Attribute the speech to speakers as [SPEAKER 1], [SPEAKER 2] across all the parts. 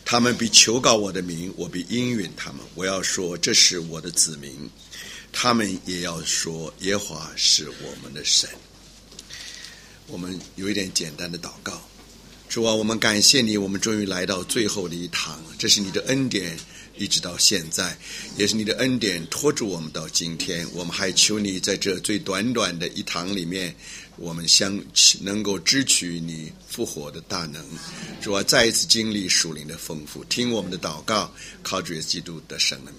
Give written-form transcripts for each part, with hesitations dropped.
[SPEAKER 1] 他们必求告我的名，我必应允他们。我要说这是我的子民，他们也要说耶和华是我们的神。我们有一点简单的祷告。主啊，我们感谢你，我们终于来到最后的一堂，这是你的恩典一直到现在，也是你的恩典拖住我们到今天。我们还求你在这最短短的一堂里面，我们能够支取你复活的大能。主啊，再一次经历属灵的丰富，听我们的祷告，靠主耶稣基督得胜的名。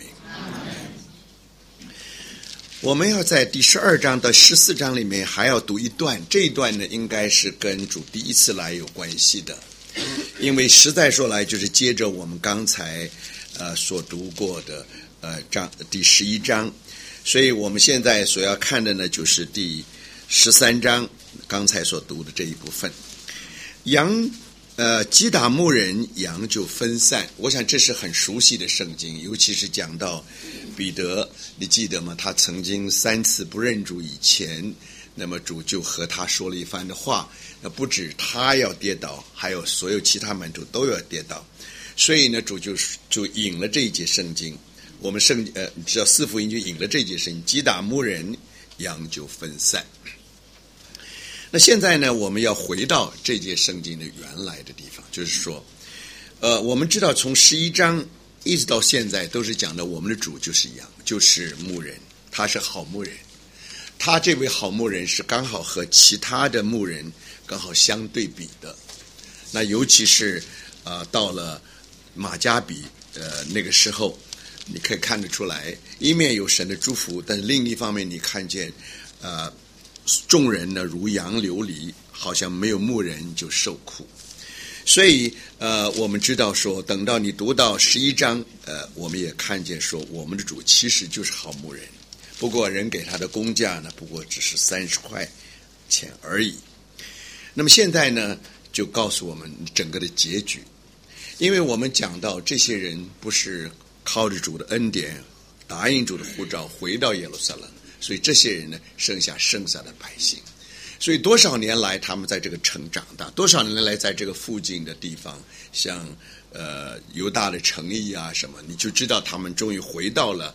[SPEAKER 1] 我们要在第12章到14章里面还要读一段，这一段呢应该是跟主第一次来有关系的，因为实在说来就是接着我们刚才所读过的第11章，所以我们现在所要看的呢就是第13章刚才所读的这一部分。击打牧人，羊就分散。我想这是很熟悉的圣经，尤其是讲到彼得，你记得吗？他曾经3次不认主以前，那么主就和他说了一番的话，那不止他要跌倒，还有所有其他门徒都要跌倒。所以呢，主就引了这一节圣经，我们知道4福音就引了这一节圣经，击打牧人，羊就分散。那现在呢，我们要回到这节圣经的原来的地方，就是说我们知道从11章一直到现在都是讲的我们的主就是羊，就是牧人，他是好牧人。他这位好牧人是刚好和其他的牧人刚好相对比的。那尤其是到了马加比那个时候，你可以看得出来，一面有神的祝福，但是另一方面你看见众人呢如羊流离，好像没有牧人就受苦。所以我们知道说，等到你读到11章我们也看见说，我们的主其实就是好牧人，不过人给他的工价呢不过只是30块钱而已。那么现在呢就告诉我们整个的结局，因为我们讲到这些人不是靠着主的恩典答应主的呼召回到耶路撒冷，所以这些人呢剩下的百姓。所以多少年来他们在这个城长大，多少年来在这个附近的地方，像犹大的城邑啊什么，你就知道他们终于回到了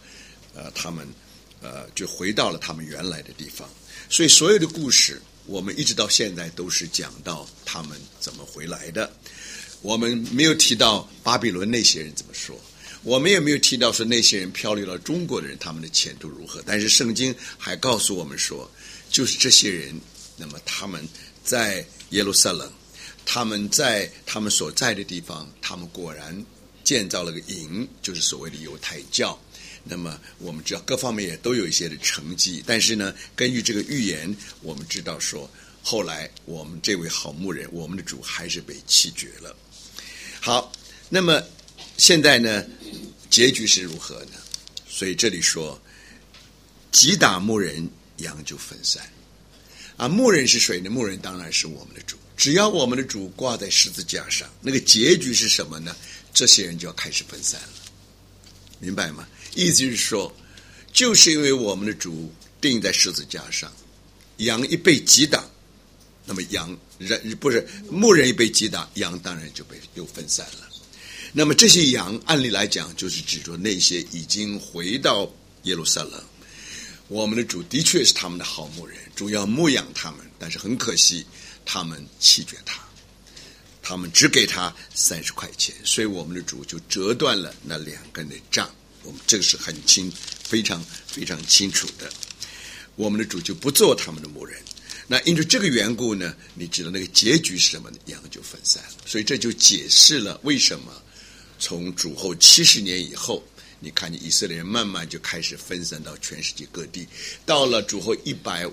[SPEAKER 1] 就回到了他们原来的地方。所以所有的故事我们一直到现在都是讲到他们怎么回来的。我们没有提到巴比伦那些人怎么说，我们也没有提到说那些人漂流到中国的人他们的前途如何，但是圣经还告诉我们说，就是这些人，那么他们在耶路撒冷，他们在他们所在的地方，他们果然建造了个营，就是所谓的犹太教。那么我们知道各方面也都有一些的成绩，但是呢根据这个预言，我们知道说后来我们这位好牧人，我们的主还是被弃绝了。好，那么现在呢结局是如何呢？所以这里说击打牧人，羊就分散。牧人是谁呢？牧人当然是我们的主。只要我们的主挂在十字架上，那个结局是什么呢？这些人就要开始分散了，明白吗？意思是说，就是因为我们的主钉在十字架上，羊一被击打，那么牧人一被击打，羊当然就又分散了。那么这些羊按理来讲就是指着那些已经回到耶路撒冷，我们的主的确是他们的好牧人，主要牧养他们，但是很可惜他们弃绝他，他们只给他30块钱，所以我们的主就折断了那2根的杖。我们这个是很非常非常清楚的，我们的主就不做他们的牧人。那因着这个缘故呢，你知道那个结局是什么呢？羊就分散了。所以这就解释了为什么从主后70年以后，你看见以色列人慢慢就开始分散到全世界各地，到了主后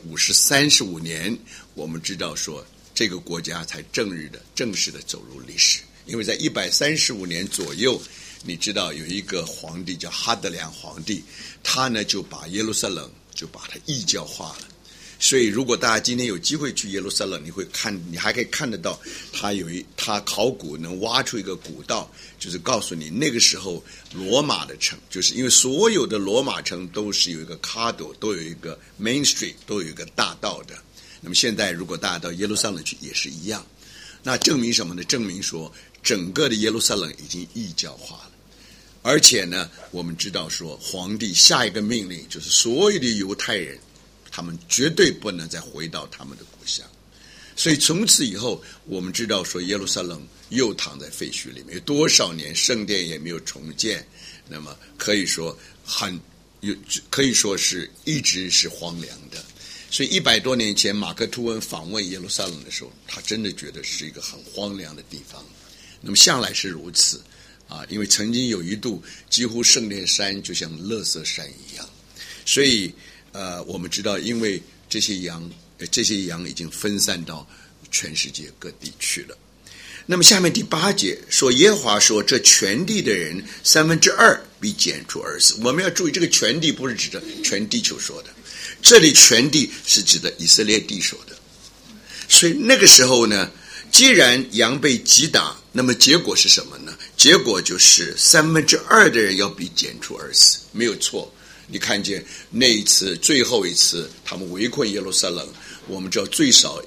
[SPEAKER 1] 135年，我们知道说这个国家才正式的走入历史。因为在135年左右，你知道有一个皇帝叫哈德良皇帝，他呢就把耶路撒冷就把它异教化了。所以如果大家今天有机会去耶路撒冷，你还可以看得到他考古能挖出一个古道，就是告诉你那个时候罗马的城，就是因为所有的罗马城都是有一个 Cardo， 都有一个 Main Street， 都有一个大道的。那么现在如果大家到耶路撒冷去也是一样。那证明什么呢？证明说整个的耶路撒冷已经异教化了。而且呢，我们知道说，皇帝下一个命令就是所有的犹太人，他们绝对不能再回到他们的故乡。所以从此以后，我们知道说，耶路撒冷又躺在废墟里面，有多少年圣殿也没有重建，那么可以说可以说是一直是荒凉的。所以100多年前马克吐温访问耶路撒冷的时候，他真的觉得是一个很荒凉的地方。那么向来是如此啊，因为曾经有一度几乎圣殿山就像垃圾山一样。所以我们知道，因为这些羊已经分散到全世界各地去了。那么下面第8节说，耶和华说，这全地的人2/3必剪除而死。我们要注意，这个全地不是指着全地球说的，这里全地是指的以色列地说的。所以那个时候呢，既然羊被击打，那么结果是什么呢？结果就是2/3的人要被剪除而死，没有错。你看见那一次最后一次他们围困耶路撒冷，我们知道最少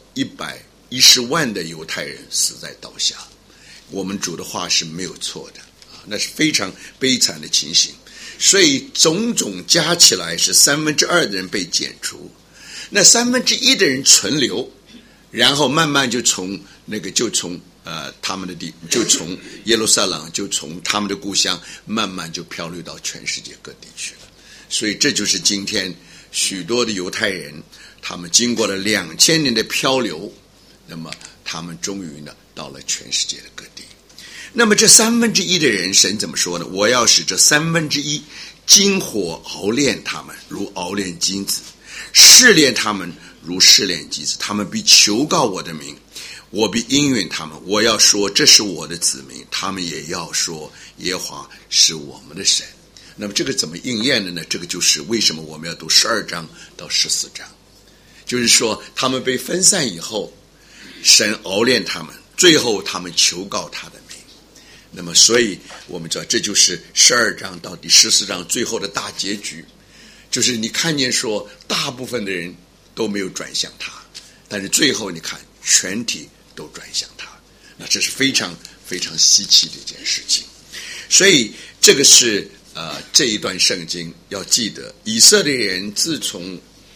[SPEAKER 1] 110万的犹太人死在刀下。我们主的话是没有错的啊，那是非常悲惨的情形。所以种种加起来是2/3的人被剪除，那1/3的人存留，然后慢慢就从他们的就从耶路撒冷，就从他们的故乡慢慢就漂流到全世界各地去了。所以这就是今天许多的犹太人，他们经过了2000年的漂流，那么他们终于呢到了全世界的各地。那么这1/3的人，神怎么说呢？我要使这1/3金火熬炼他们，如熬炼金子；试炼他们，如试炼金子。他们必求告我的名，我必应允他们。我要说，这是我的子民；他们也要说，耶和华是我们的神。那么这个怎么应验的呢？这个就是为什么我们要读12章到14章，就是说他们被分散以后，神熬炼他们，最后他们求告他的名。那么所以我们知道，这就是12章到第14章最后的大结局，就是你看见说大部分的人都没有转向他，但是最后你看全体都转向他，那这是非常非常稀奇的一件事情。所以这个是这一段圣经要记得，以色列人自从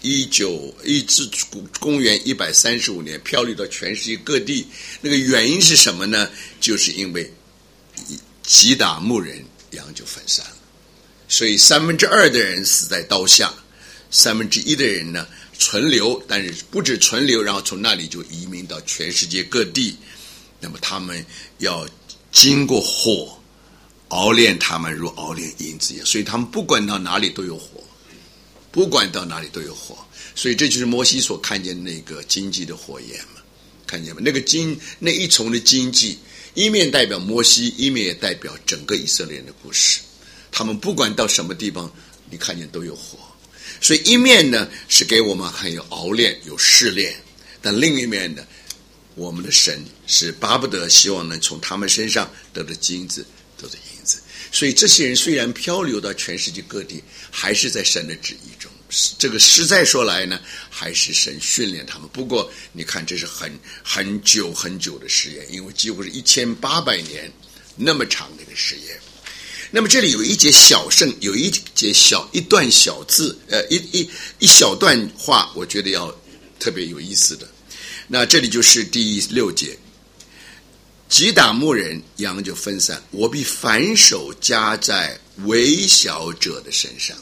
[SPEAKER 1] 公元135年漂流到全世界各地，那个原因是什么呢？就是因为击打牧人，羊就分散了。所以2/3的人死在刀下，1/3的人呢存留，但是不止存留，然后从那里就移民到全世界各地。那么他们要经过火熬炼他们，如熬炼银子一样。所以他们不管到哪里都有火，不管到哪里都有火。所以这就是摩西所看见那个荆棘的火焰嘛，看见吗？那一丛的荆棘，一面代表摩西，一面也代表整个以色列人的故事。他们不管到什么地方，你看见都有火。所以一面呢是给我们还有熬炼，有试炼，但另一面呢，我们的神是巴不得希望能从他们身上得到金子，得到银子。所以这些人虽然漂流到全世界各地，还是在神的旨意中。这个实在说来呢，还是神训练他们。不过你看，这是很久很久的实验，因为几乎是1800年那么长的一个实验。那么这里有一节小圣，有一段小字，一小段话，我觉得要特别有意思的。那这里就是第6节，击打牧人，羊就分散，我必反手加在微小者的身上。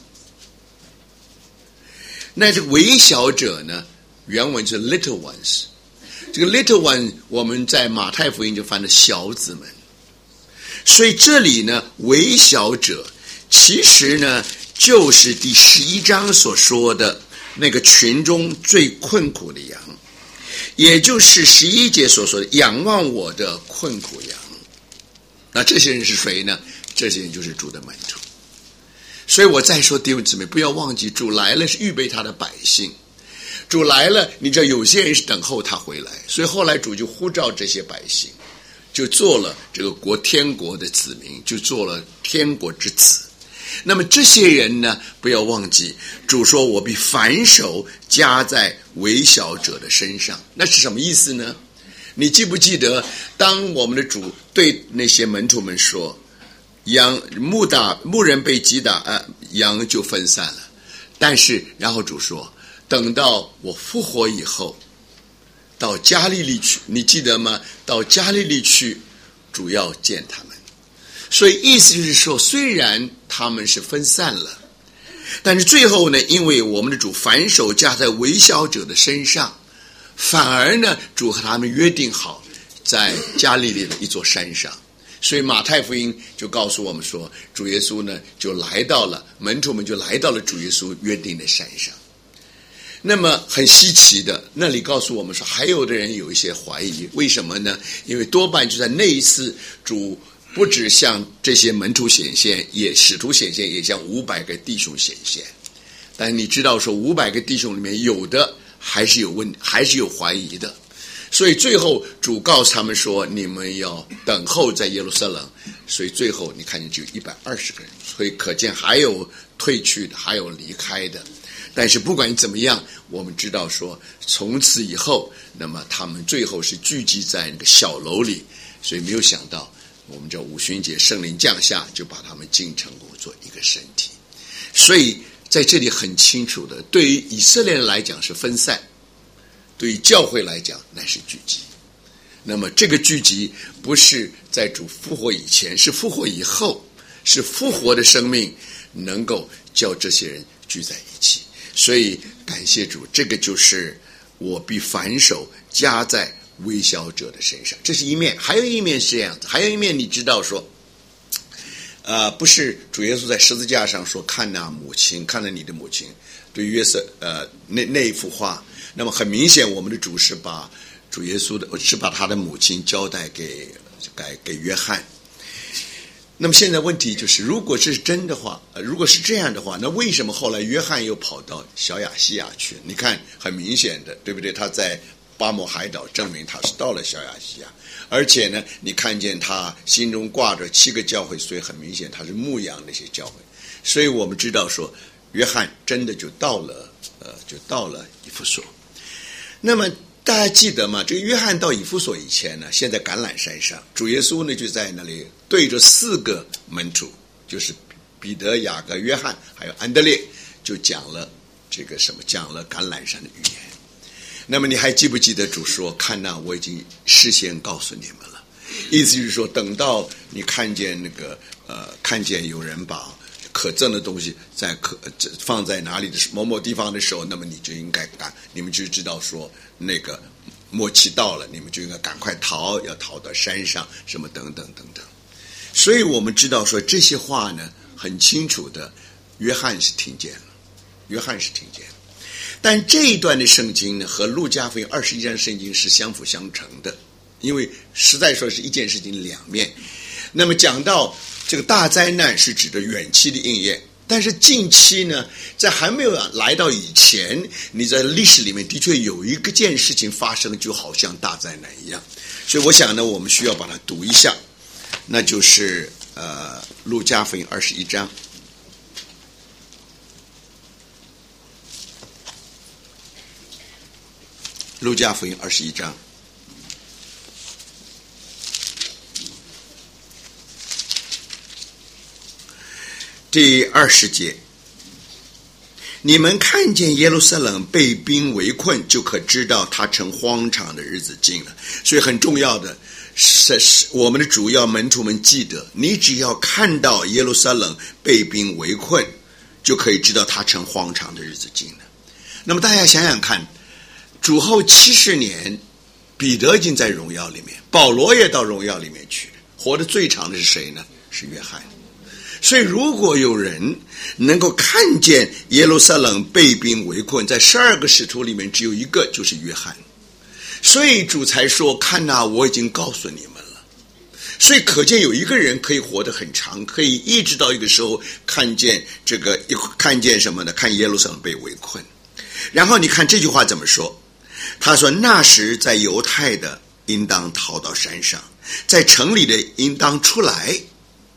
[SPEAKER 1] 那这个微小者呢，原文是 little ones， 这个 little one 我们在马太福音就翻了小子们。所以这里呢，微小者其实呢就是第11章所说的那个群中最困苦的羊，也就是11节所说的仰望我的困苦羊。那这些人是谁呢？这些人就是主的门徒。所以我再说，弟兄姊妹，不要忘记，主来了是预备他的百姓。主来了，你知道有些人是等候他回来，所以后来主就呼召这些百姓，就做了这个天国的子民，就做了天国之子。那么这些人呢，不要忘记，主说我必反手加在微小者的身上。那是什么意思呢？ 你记不记得，当我们的主对那些门徒们说，牧人被击打，羊就分散了。但是然后主说，等到我复活以后，到加利利去，你记得吗？到加利利去，主要见他们。所以意思就是说，虽然他们是分散了，但是最后呢，因为我们的主反手加在微小者的身上，反而呢，主和他们约定好在加利利的一座山上。所以马太福音就告诉我们说，主耶稣呢就来到了，门徒们就来到了主耶稣约定的山上。那么很稀奇的，那里告诉我们说，还有的人有一些怀疑，为什么呢？因为多半就在那一次，主不只向这些门徒显现，也使徒显现，也向500个弟兄显现。但你知道说，500个弟兄里面有的还是有怀疑的，所以最后主告诉他们说，你们要等候在耶路撒冷。所以最后你看见只有120个人，所以可见还有退去的，还有离开的。但是不管怎么样，我们知道说，从此以后，那么他们最后是聚集在那个小楼里。所以没有想到，我们叫五旬节圣灵降下，就把他们进城做一个身体。所以在这里很清楚的，对于以色列人来讲是分散，对于教会来讲乃是聚集。那么这个聚集不是在主复活以前，是复活以后，是复活的生命能够叫这些人聚在一起。所以感谢主，这个就是我必反手加在微小者的身上，这是一面。还有一面是这样子，还有一面你知道说，不是主耶稣在十字架上说，看那母亲，看了你的母亲，对约瑟那一幅画。那么很明显，我们的主是把主耶稣是把他的母亲交代给约翰。那么现在问题就是，如果是真的话，如果是这样的话，那为什么后来约翰又跑到小亚细亚去？你看很明显的，对不对？他在巴摩海岛证明他是到了小亚细亚，而且呢，你看见他心中挂着7个教会，所以很明显他是牧养那些教会。所以我们知道说，约翰真的就到了以弗所。那么大家记得吗？这个约翰到以弗所以前呢，现在橄榄山上，主耶稣呢就在那里对着4个门徒，就是彼得、雅各、约翰还有安德烈，就讲了讲了橄榄山的预言。那么你还记不记得主说，看哪，我已经事先告诉你们了。意思就是说，等到你看见看见有人把可憎的东西放在哪里的某某地方的时候，那么你就应该你们就知道说那个末期到了，你们就应该赶快要逃到山上，什么等等等等。所以我们知道说这些话呢，很清楚的，约翰是听见了。但这一段的圣经呢，和路加福音21章圣经是相辅相成的，因为实在说是一件事情两面。那么讲到这个大灾难是指的远期的应验，但是近期呢，在还没有来到以前，你在历史里面的确有一件事情发生，就好像大灾难一样。所以我想呢，我们需要把它读一下，那就是路加福音21章。路加福音21章第20节，你们看见耶路撒冷被兵围困，就可知道他成荒场的日子近了。所以很重要的是，我们的主要门徒们记得，你只要看到耶路撒冷被兵围困，就可以知道他成荒场的日子近了。那么大家想想看，主后70年，彼得已经在荣耀里面，保罗也到荣耀里面去，活得最长的是谁呢？是约翰。所以如果有人能够看见耶路撒冷被兵围困，在12个使徒里面只有一个，就是约翰。所以主才说，看哪，我已经告诉你们了。所以可见有一个人可以活得很长，可以一直到一个时候看见什么呢？看耶路撒冷被围困。然后你看这句话怎么说？他说，那时在犹太的应当逃到山上，在城里的应当出来。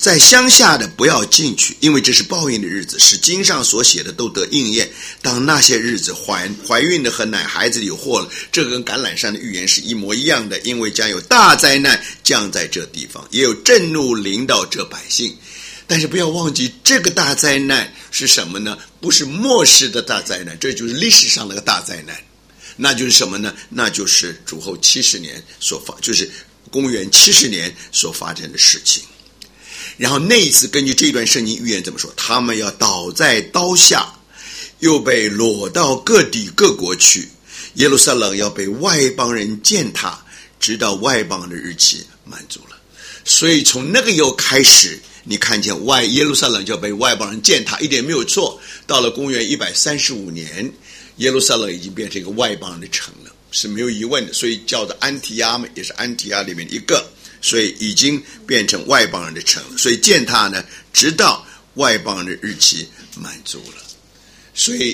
[SPEAKER 1] 在乡下的不要进去，因为这是报应的日子，使经上所写的都得应验。当那些日子，怀孕的和奶孩子有祸了。这跟橄榄山的预言是一模一样的，因为将有大灾难降在这地方，也有震怒临到这百姓。但是不要忘记，这个大灾难是什么呢？不是末世的大灾难，这就是历史上的大灾难。那就是什么呢？那就是主后70年就是公元70年所发生的事情。然后那一次根据这段圣经预言怎么说？他们要倒在刀下，又被掳到各地各国去。耶路撒冷要被外邦人践踏，直到外邦的日期满足了。所以从那个又开始，你看见耶路撒冷就要被外邦人践踏，一点没有错。到了公元135年，耶路撒冷已经变成一个外邦人的城了，是没有疑问的。所以叫做安提阿嘛，也是安提阿里面的一个。所以已经变成外邦人的城了，所以践踏呢，直到外邦人的日期满足了。所以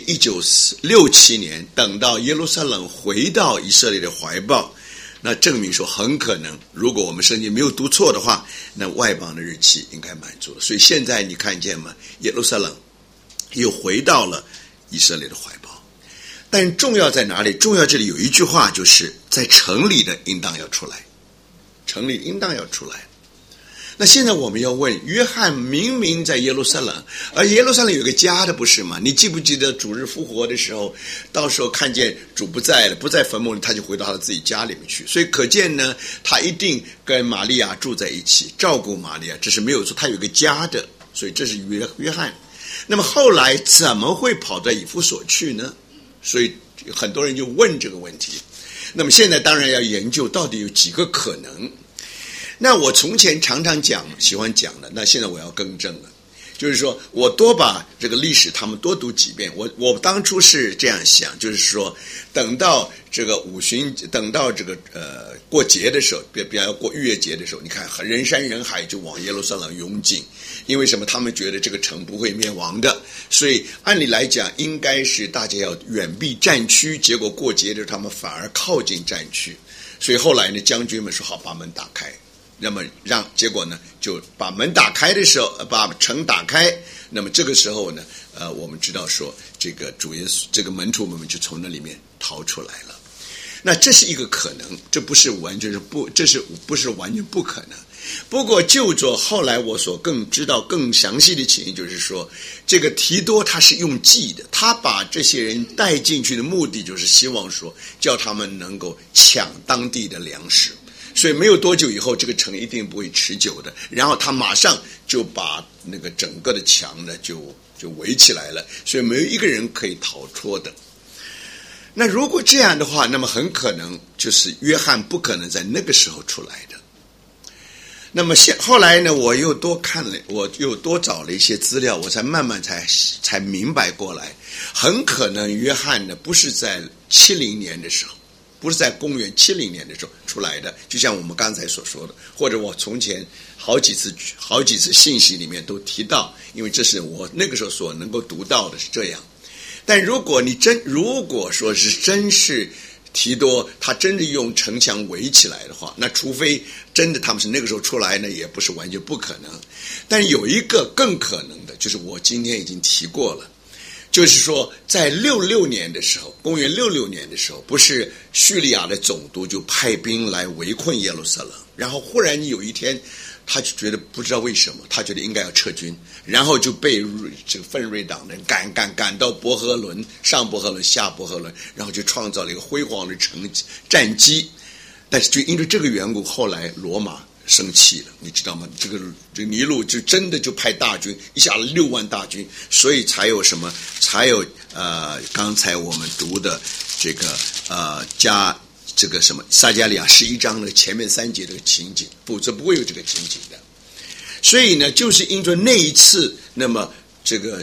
[SPEAKER 1] 1967年，等到耶路撒冷回到以色列的怀抱，那证明说很可能，如果我们圣经没有读错的话，那外邦的日期应该满足了。所以现在你看见吗？耶路撒冷又回到了以色列的怀抱。但重要在哪里？重要这里有一句话，就是在城里的应当要出来。城里应当要出来。那现在我们要问，约翰明明在耶路撒冷，而耶路撒冷有个家的，不是吗？你记不记得主日复活的时候，到时候看见主不在了，不在坟墓里，他就回到他自己家里面去。所以可见呢，他一定跟玛利亚住在一起，照顾玛利亚，这是没有错，他有个家的。所以这是约翰。那么后来怎么会跑到以弗所去呢？所以很多人就问这个问题。那么现在当然要研究到底有几个可能。那我从前常常喜欢讲的，那现在我要更正了，就是说我多把这个历史他们多读几遍。我当初是这样想，就是说等到这个等到这个过节的时候，比方过逾越节的时候，你看人山人海就往耶路撒冷涌进，因为什么？他们觉得这个城不会灭亡的，所以按理来讲应该是大家要远避战区，结果过节的时候他们反而靠近战区，所以后来呢，将军们说好把门打开。那么结果呢，就把门打开的时候，把城打开。那么这个时候呢，我们知道说，这个主耶稣这个门徒们就从那里面逃出来了。那这是一个可能，这不是完全不可能。不过就着后来我所更知道更详细的情形，就是说，这个提多他是用计的，他把这些人带进去的目的就是希望说，叫他们能够抢当地的粮食。所以没有多久以后，这个城一定不会持久的。然后他马上就把那个整个的墙呢就围起来了，所以没有一个人可以逃脱的。那如果这样的话，那么很可能就是约翰不可能在那个时候出来的。那么后来呢，我又多找了一些资料，我才慢慢才明白过来，很可能约翰呢不是在70年的时候。不是在公元70年的时候出来的，就像我们刚才所说的，或者我从前好几次信息里面都提到，因为这是我那个时候所能够读到的是这样。但如果说是真是提多他真的用城墙围起来的话，那除非真的他们是那个时候出来呢，也不是完全不可能。但有一个更可能的，就是我今天已经提过了，就是说在66年的时候，公元66年的时候，不是叙利亚的总督就派兵来围困耶路撒冷，然后忽然有一天他就觉得不知道为什么，他觉得应该要撤军，然后就被这个奋锐党人赶到伯和伦，上伯和伦下伯和伦，然后就创造了一个辉煌的战绩。但是就因为这个缘故，后来罗马生气了，你知道吗？这个尼禄就真的就派大军，一下子6万大军，所以才有刚才我们读的这个加这个什么撒迦利亚11章的前面3节这个情景，否则不会有这个情景的。所以呢，就是因着那一次，那么这个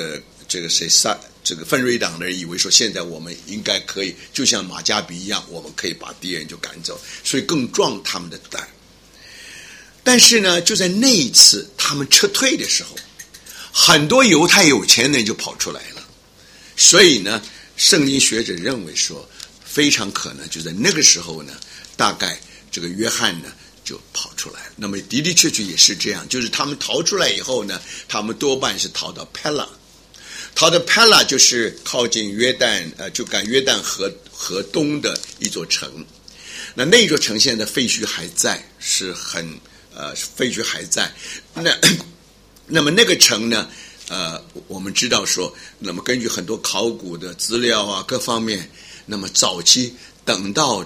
[SPEAKER 1] 奋锐党的人以为说，现在我们应该可以就像马加比一样，我们可以把敌人就赶走，所以更壮他们的胆。但是呢，就在那一次他们撤退的时候，很多犹太有钱人就跑出来了。所以呢，圣经学者认为说，非常可能就在那个时候呢，大概这个约翰呢就跑出来了。那么的的确确也是这样，就是他们逃出来以后呢，他们多半是逃到佩拉。逃到佩拉就是靠近约旦，就赶约旦河东的一座城。那座城现在废墟还在，是很废墟还在。那么那个城呢，我们知道说，那么根据很多考古的资料啊，各方面，那么早期等到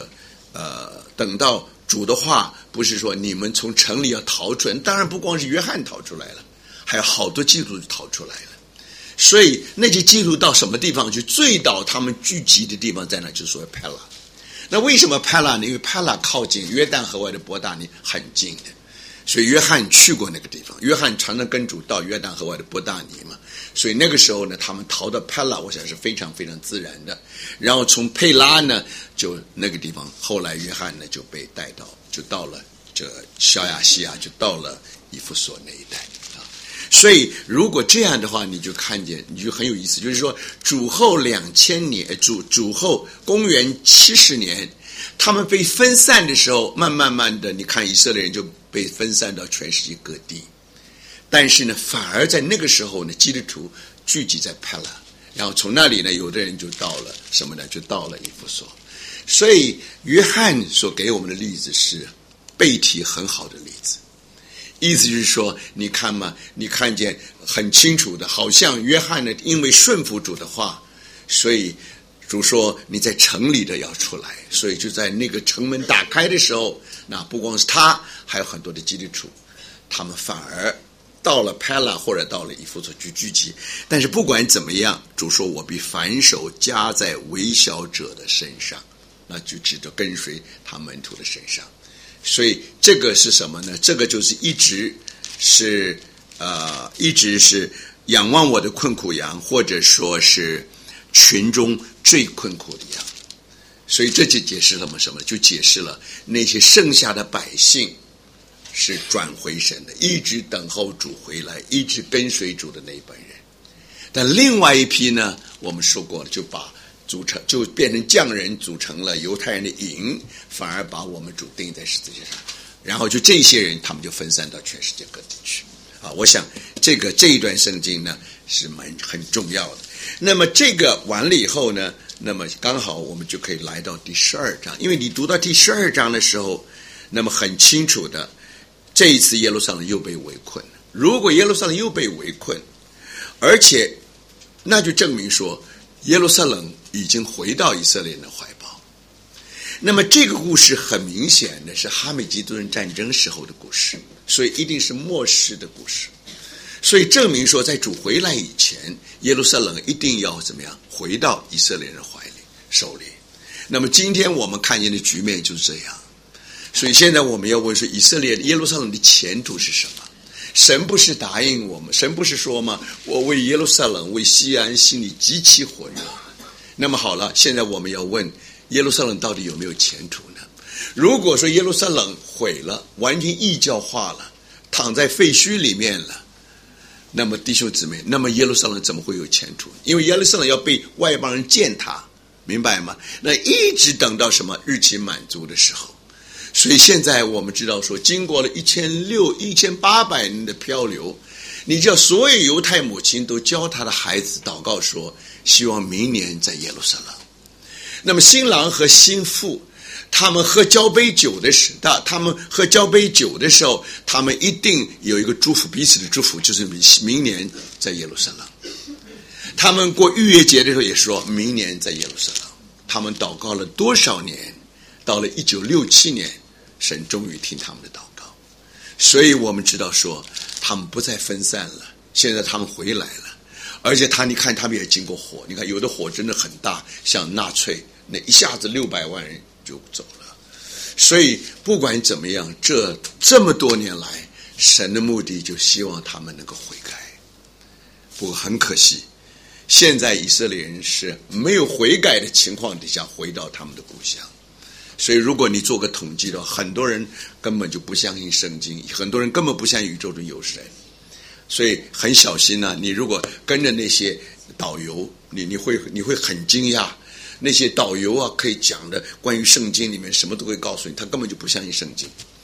[SPEAKER 1] 主的话，不是说你们从城里要逃出来，当然不光是约翰逃出来了，还有好多基督徒逃出来了。所以那些基督徒到什么地方去？最早他们聚集的地方在哪？就是所谓佩拉。那为什么佩拉呢？因为佩拉靠近约旦河外的伯大尼很近的，所以约翰去过那个地方。约翰常常跟主到约旦河外的伯大尼嘛，所以那个时候呢，他们逃到佩拉，我想是非常非常自然的。然后从佩拉呢，就那个地方，后来约翰呢就被带到，就到了这小亚细亚，就到了以弗所那一带。所以如果这样的话，你就看见，你就很有意思，就是说主后2000年，主后公元70年，他们被分散的时候，慢慢的，你看以色列人就被分散到全世界各地。但是呢，反而在那个时候呢，基督徒聚集在佩拉，然后从那里呢，有的人就到了什么呢？就到了以弗所。所以约翰所给我们的例子是背题很好的例子。意思就是说，你看嘛，你看见很清楚的，好像约翰呢，因为顺服主的话，所以主说你在城里的要出来，所以就在那个城门打开的时候，那不光是他，还有很多的基督徒，他们反而到了佩拉或者到了以弗所去聚集。但是不管怎么样，主说我必反手加在微小者的身上，那就指着跟随他门徒的身上。所以这个是什么呢？这个就是一直是仰望我的困苦羊，或者说是群中最困苦的羊。所以这就解释了什么？就解释了那些剩下的百姓是转回神的，一直等候主回来，一直跟随主的那一本人。但另外一批呢，我们说过了，就变成匠人组成了犹太人的营，反而把我们主钉在十字架上，然后就这些人他们就分散到全世界各地去啊！我想这一段圣经呢是很重要的。那么这个完了以后呢，那么刚好我们就可以来到第12章，因为你读到第12章的时候，那么很清楚的，这一次耶路撒冷又被围困。如果耶路撒冷又被围困，而且那就证明说耶路撒冷已经回到以色列人的怀抱。那么这个故事很明显的是哈美吉多人战争时候的故事，所以一定是末世的故事。所以证明说在主回来以前，耶路撒冷一定要怎么样回到以色列人怀里手里。那么今天我们看见的局面就是这样。所以现在我们要问说，以色列耶路撒冷的前途是什么？神不是答应我们，神不是说吗？我为耶路撒冷为西安心里极其火热。那么好了，现在我们要问耶路撒冷到底有没有前途呢？如果说耶路撒冷毁了，完全异教化了，躺在废墟里面了，那么弟兄姊妹，那么耶路撒冷怎么会有前途？因为耶路撒冷要被外邦人践踏，明白吗？那一直等到什么日期满足的时候。所以现在我们知道说，经过了1800年的漂流，你叫所有犹太母亲都教他的孩子祷告说，希望明年在耶路撒冷。那么新郎和新妇他们喝交杯酒的时候，他们一定有一个祝福，彼此的祝福，就是明年在耶路撒冷。他们过逾越节的时候也说明年在耶路撒冷。他们祷告了多少年？到了1967年，神终于听他们的祷告。所以我们知道说他们不再分散了，现在他们回来了。而且你看他们也经过火，你看有的火真的很大，像纳粹那一下子600万人就走了。所以不管怎么样，这么多年来，神的目的就希望他们能够悔改。不过很可惜，现在以色列人是没有悔改的情况底下回到他们的故乡。所以如果你做个统计的话，很多人根本就不相信圣经，很多人根本不相信宇宙中有神。所以很小心啊，你如果跟着那些导游，你会很惊讶，那些导游啊可以讲的关于圣经里面什么都会告诉你，他根本就不相信圣经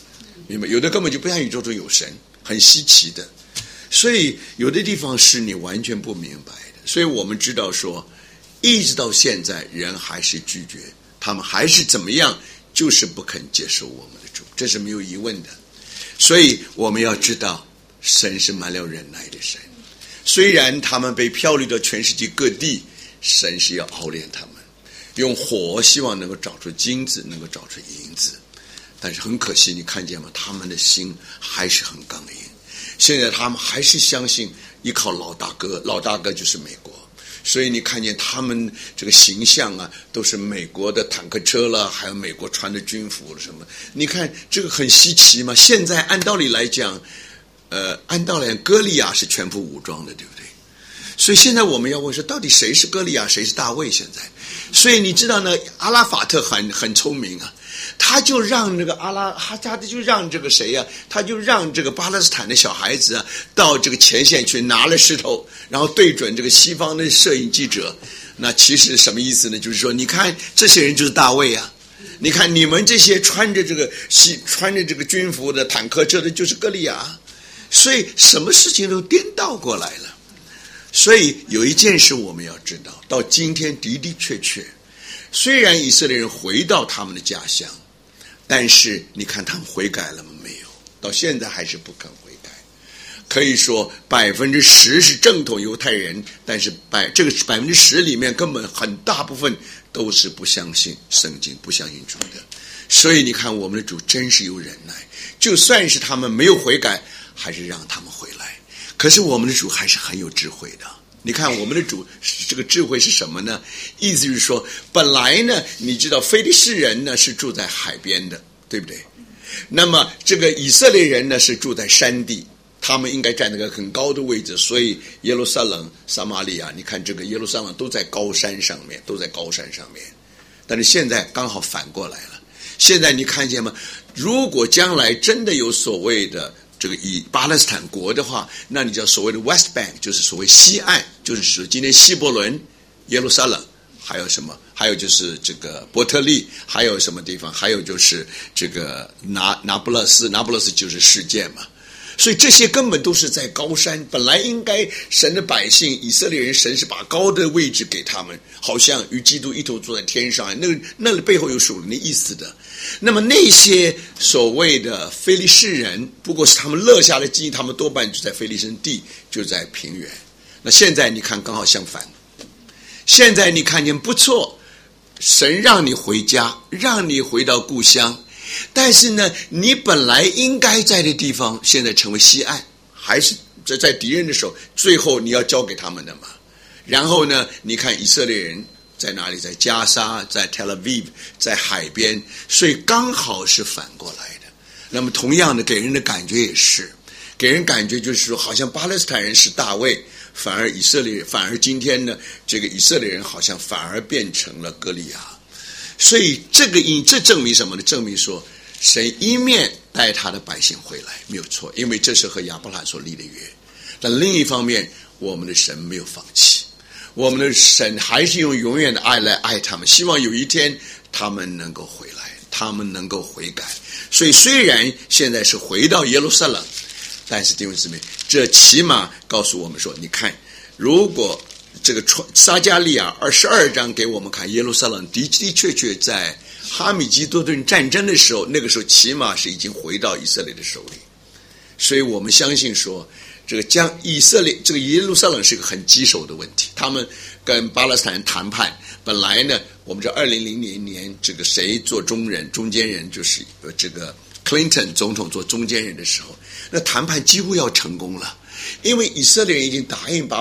[SPEAKER 1] 明白？有的根本就不像宇宙中有神，很稀奇的。所以有的地方是你完全不明白的。所以我们知道说，一直到现在人还是拒绝，他们还是怎么样，就是不肯接受我们的主，这是没有疑问的。所以我们要知道，神是满了忍耐的神。虽然他们被漂流到全世界各地，神是要熬炼他们，用火希望能够找出金子，能够找出银子。但是很可惜，你看见吗？他们的心还是很刚硬。现在他们还是相信依靠老大哥，老大哥就是美国。所以你看见他们这个形象啊，都是美国的坦克车了，还有美国穿的军服了什么。你看这个很稀奇嘛。现在按道理来讲，按道理讲，歌利亚是全副武装的，对不对？所以现在我们要问说，到底谁是歌利亚，谁是大卫？现在，所以你知道呢，阿拉法特很聪明啊，他就让这个他就让这个谁呀、他就让这个巴勒斯坦的小孩子啊，到这个前线去拿了石头，然后对准这个西方的摄影记者。那其实什么意思呢？就是说，你看这些人就是大卫啊。你看你们这些穿着这个军服的坦克车的，就是歌利亚。所以什么事情都颠倒过来了。所以有一件事我们要知道，到今天的的确确，虽然以色列人回到他们的家乡，但是你看他们悔改了吗？没有，到现在还是不肯悔改。可以说10%是正统犹太人，但是这个10%里面根本很大部分都是不相信圣经，不相信主的。所以你看我们的主真是有忍耐，就算是他们没有悔改，还是让他们回来。可是我们的主还是很有智慧的。你看我们的主这个智慧是什么呢？意思就是说，本来呢，你知道非利士人呢是住在海边的，对不对？那么这个以色列人呢是住在山地，他们应该站在一个很高的位置，所以耶路撒冷、撒玛利亚，你看这个耶路撒冷都在高山上面，但是现在刚好反过来了。现在你看见吗？如果将来真的有所谓的这个以巴勒斯坦国的话，那你叫所谓的 West Bank， 就是所谓西岸，就是说今天希伯伦、耶路撒冷，还有什么？还有就是这个伯特利，还有什么地方？还有就是这个拿不勒斯就是事件嘛。所以这些根本都是在高山，本来应该神的百姓以色列人，神是把高的位置给他们，好像与基督一同坐在天上，那背后有属灵的意思的。那么那些所谓的非利士人，不过是他们勒下的基因，他们多半就在非利士地，就在平原。那现在你看刚好相反，现在你看见不错，神让你回家，让你回到故乡，但是呢，你本来应该在的地方，现在成为西岸，还是在敌人的手，最后你要交给他们的嘛。然后呢，你看以色列人在哪里？在加沙，在 Tel Aviv， 在海边，所以刚好是反过来的。那么同样的，给人的感觉也是，给人感觉就是说，好像巴勒斯坦人是大卫，反而今天呢，这个以色列人好像反而变成了歌利亚。所以这证明什么呢？证明说神一面带他的百姓回来，没有错，因为这是和亚伯拉罕所立的约。但另一方面，我们的神没有放弃，我们的神还是用永远的爱来爱他们，希望有一天他们能够回来，他们能够悔改。所以虽然现在是回到耶路撒冷，但是弟兄姊妹，这起码告诉我们说，你看，如果这个撒迦利亚22章给我们看，耶路撒冷的确在哈米基多顿战争的时候，那个时候起码是已经回到以色列的手里。所以我们相信说，这个这个耶路撒冷是一个很棘手的问题。他们跟巴勒斯坦人谈判，本来呢，我们知道2000年这个谁做中间人，就是这个 Clinton 总统做中间人的时候，那谈判几乎要成功了。因为以色列人已经答应把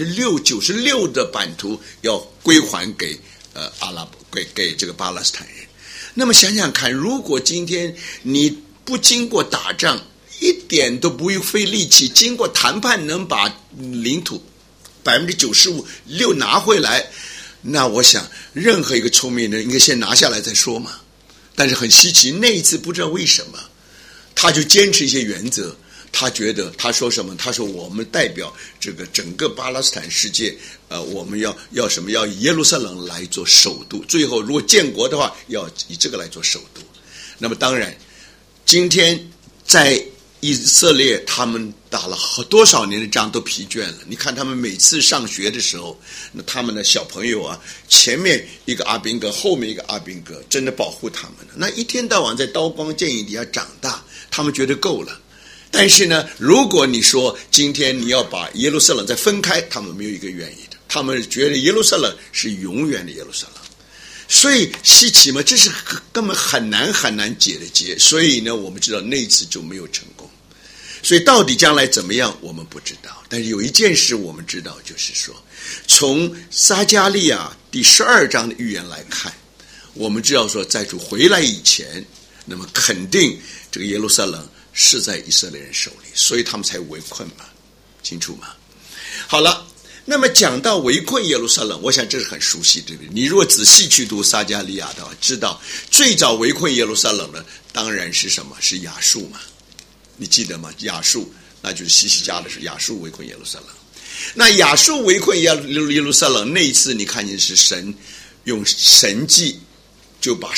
[SPEAKER 1] 96%的版图要归还给给这个巴勒斯坦人。那么想想看，如果今天你不经过打仗，一点都不用费力气，经过谈判能把领土95%拿回来，那我想任何一个聪明人应该先拿下来再说嘛。但是很稀奇，那一次不知道为什么，他就坚持一些原则。他说什么？他说我们代表这个整个巴勒斯坦世界，我们要什么？要以耶路撒冷来做首都。最后如果建国的话，要以这个来做首都。那么当然，今天在以色列他们打了多少年的仗都疲倦了。你看他们每次上学的时候，那他们的小朋友啊，前面一个阿兵哥，后面一个阿兵哥，真的保护他们了。那一天到晚在刀光剑影底下长大，他们觉得够了。但是呢，如果你说今天你要把耶路撒冷再分开，他们没有一个愿意的，他们觉得耶路撒冷是永远的耶路撒冷。所以稀奇嘛，这是根本很难解的结。所以呢，我们知道那一次就没有成功。所以到底将来怎么样，我们不知道。但是有一件事我们知道，就是说，从撒迦利亚第12章的预言来看，我们知道说，在主回来以前，那么肯定这个耶路撒冷是在以色列人手里，所以他们才围困嘛，清楚吗？好了。那么讲到围困耶路撒冷，我想这是很熟悉，对不对？你如果仔细去读撒迦利亚的话，知道最早围困耶路撒冷的当然是什么？是亚述嘛？你记得吗？亚述，那就是西西家的时候，亚述围困耶路撒冷。那亚述围困耶路撒冷那一次，你看见是神用神迹，就把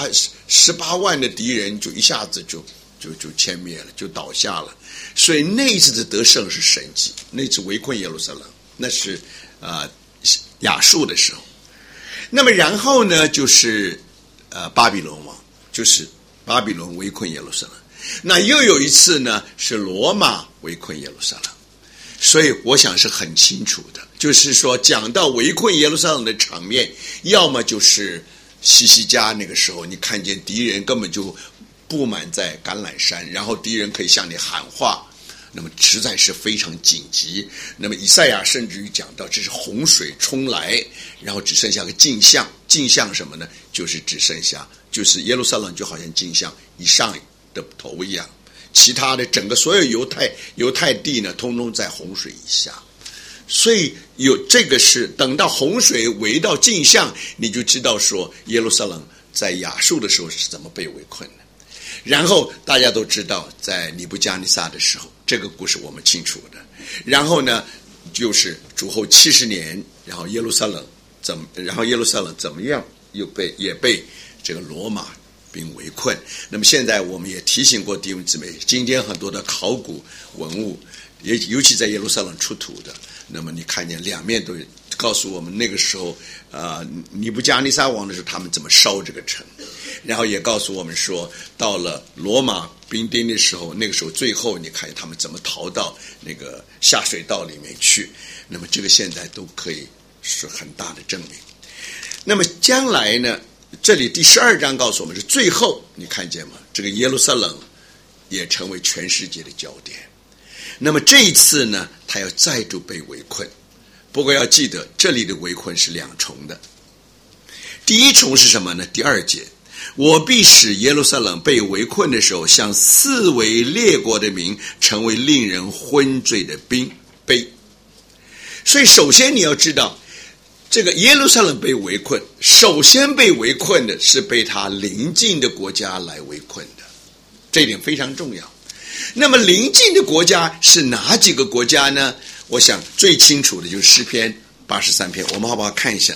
[SPEAKER 1] 18万的敌人就一下子就歼灭了，就倒下了。所以那一次的得胜是神迹，那次围困耶路撒冷。那是亚述的时候。那么然后呢，就是巴比伦王，就是巴比伦围困耶路撒冷。那又有一次呢，是罗马围困耶路撒冷。所以我想是很清楚的，就是说讲到围困耶路撒冷的场面，要么就是西西家那个时候，你看见敌人根本就布满在橄榄山，然后敌人可以向你喊话，那么实在是非常紧急。那么以赛亚甚至于讲到这是洪水冲来，然后只剩下个镜像。镜像什么呢？就是只剩下就是耶路撒冷就好像镜像以上的头一样，其他的整个所有犹太地呢，通通在洪水以下。所以有这个是等到洪水围到镜像，你就知道说耶路撒冷在亚述的时候是怎么被围困的。然后大家都知道，在尼布加尼撒的时候，这个故事我们清楚的。然后呢，就是主后70年，然后耶路撒冷怎么样也被这个罗马兵围困。那么现在我们也提醒过弟兄姊妹，今天很多的考古文物，尤其在耶路撒冷出土的，那么你看见两面都告诉我们那个时候尼布加尼撒王的时候他们怎么烧这个城，然后也告诉我们说到了罗马兵丁的时候，那个时候最后你看他们怎么逃到那个下水道里面去。那么这个现在都可以是很大的证明。那么将来呢，这里第12章告诉我们是最后，你看见吗？这个耶路撒冷也成为全世界的焦点。那么这一次呢，他要再度被围困。不过要记得，这里的围困是两重的。第一重是什么呢？第2节，我必使耶路撒冷被围困的时候，像四围列国的民，成为令人昏醉的碑。所以首先你要知道，这个耶路撒冷被围困，首先被围困的是被他邻近的国家来围困的，这一点非常重要。那么邻近的国家是哪几个国家呢？我想最清楚的就是诗篇83篇，我们好不好看一下？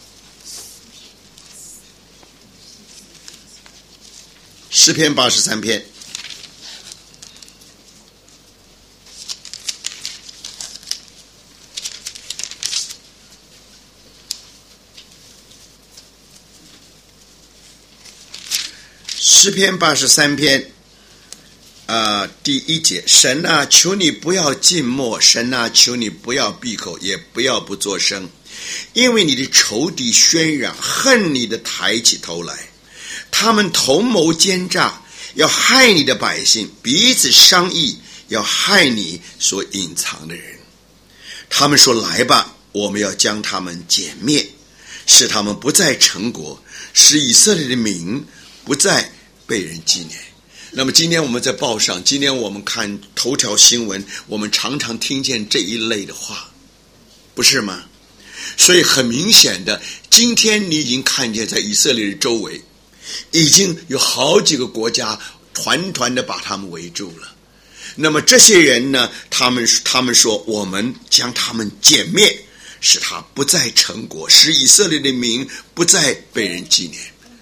[SPEAKER 1] 诗篇83篇。诗篇83篇第1节，神啊，求你不要静默，神啊，求你不要闭口，也不要不作声，因为你的仇敌喧嚷，恨你的抬起头来，他们同谋奸诈，要害你的百姓，彼此商议，要害你所隐藏的人。他们说，来吧，我们要将他们歼灭，使他们不再成国，使以色列的名不再被人纪念。那么今天我们在报上，今天我们看头条新闻，我们常常听见这一类的话，不是吗？所以很明显的，今天你已经看见在以色列的周围已经有好几个国家团团的把他们围住了。那么这些人呢，他们说，我们将他们歼灭，使他不再成国，使以色列的名不再被人纪念。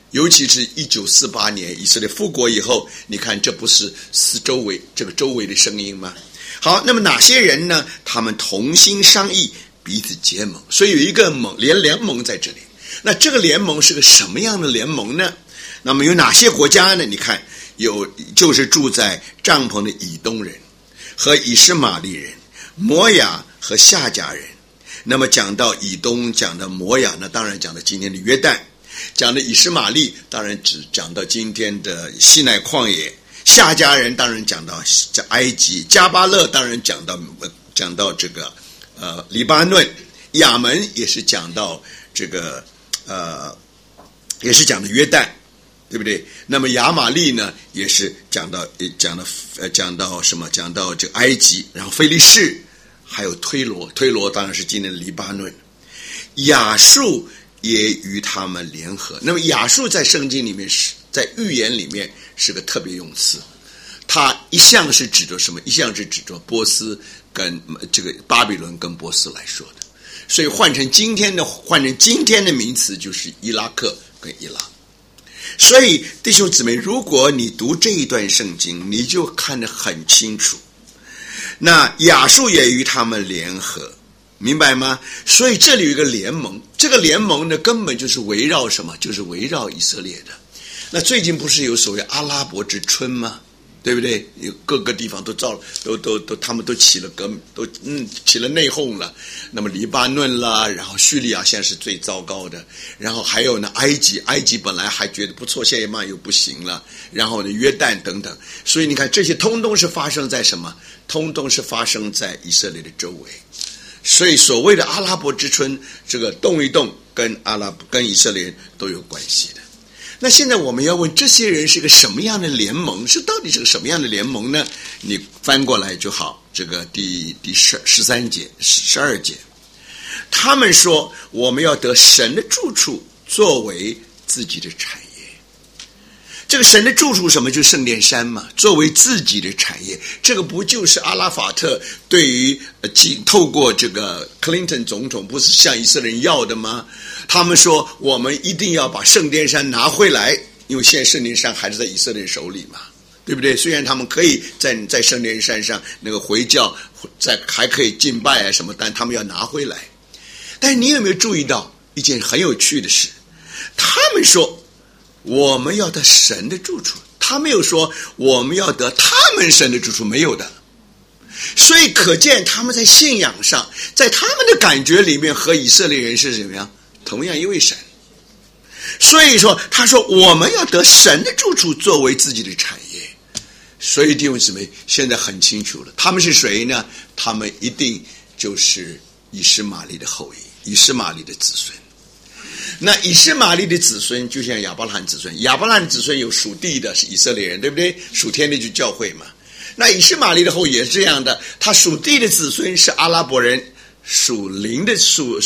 [SPEAKER 1] 尤其是1948年以色列复国以后，你看这不是周围的声音吗？好，那么哪些人呢？他们同心商议，彼此结盟，所以有一个联盟在这里。那这个联盟是个什么样的联盟呢？那么有哪些国家呢？你看，就是住在帐篷的以东人和以实玛利人、摩亚和夏甲人。那么讲到以东，讲到摩亚呢，当然讲到今天的约旦。讲的以实玛利，当然只讲到今天的西奈旷野；夏家人当然讲到埃及；加巴勒当然讲到这个黎巴嫩；亚门也是讲到这个也是讲的约旦，对不对？那么亚玛利呢，也是讲到什么？讲到这个埃及，然后非利士，还有推罗当然是今天的黎巴嫩。亚述也与他们联合。那么亚述在圣经里面在预言里面是个特别用词，它一向是指着什么？一向是指着波斯跟这个巴比伦跟波斯来说的。所以换成今天的名词就是伊拉克跟伊朗。所以弟兄姊妹，如果你读这一段圣经，你就看得很清楚。那亚述也与他们联合，明白吗？所以这里有一个联盟，这个联盟呢根本就是围绕什么？就是围绕以色列的。那最近不是有所谓阿拉伯之春吗？对不对？有各个地方都他们都起了起了内讧了。那么黎巴嫩啦，然后叙利亚现在是最糟糕的，然后还有呢埃及本来还觉得不错，现在慢又不行了，然后呢约旦等等。所以你看这些通通是发生在什么？通通是发生在以色列的周围。所以所谓的阿拉伯之春，这个动一动跟以色列人都有关系的。那现在我们要问，这些人是个什么样的联盟？到底是个什么样的联盟呢？你翻过来就好，这个第13节、12节，他们说我们要得神的住处作为自己的产业。这个神的住处什么？就是圣殿山嘛，作为自己的产业。这个不就是阿拉法特对于透过这个 Clinton 总统不是向以色列人要的吗？他们说我们一定要把圣殿山拿回来，因为现在圣殿山还是在以色列手里嘛，对不对？虽然他们可以在圣殿山上那个回教还可以敬拜啊什么，但他们要拿回来。但是你有没有注意到一件很有趣的事？他们说我们要得神的住处，他没有说我们要得他们神的住处，没有的。所以可见他们在信仰上，在他们的感觉里面和以色列人是怎么样？同样一位神。所以说他说我们要得神的住处作为自己的产业。所以弟兄姊妹现在很清楚了，他们是谁呢？他们一定就是以实玛利的后裔，以实玛利的子孙。那以实玛利的子孙就像亚伯拉罕子孙，亚伯拉罕子孙有属地的是以色列人，对不对？属天的就教会嘛。那以实玛利的后裔也是这样的，他属地的子孙是阿拉伯人，属灵的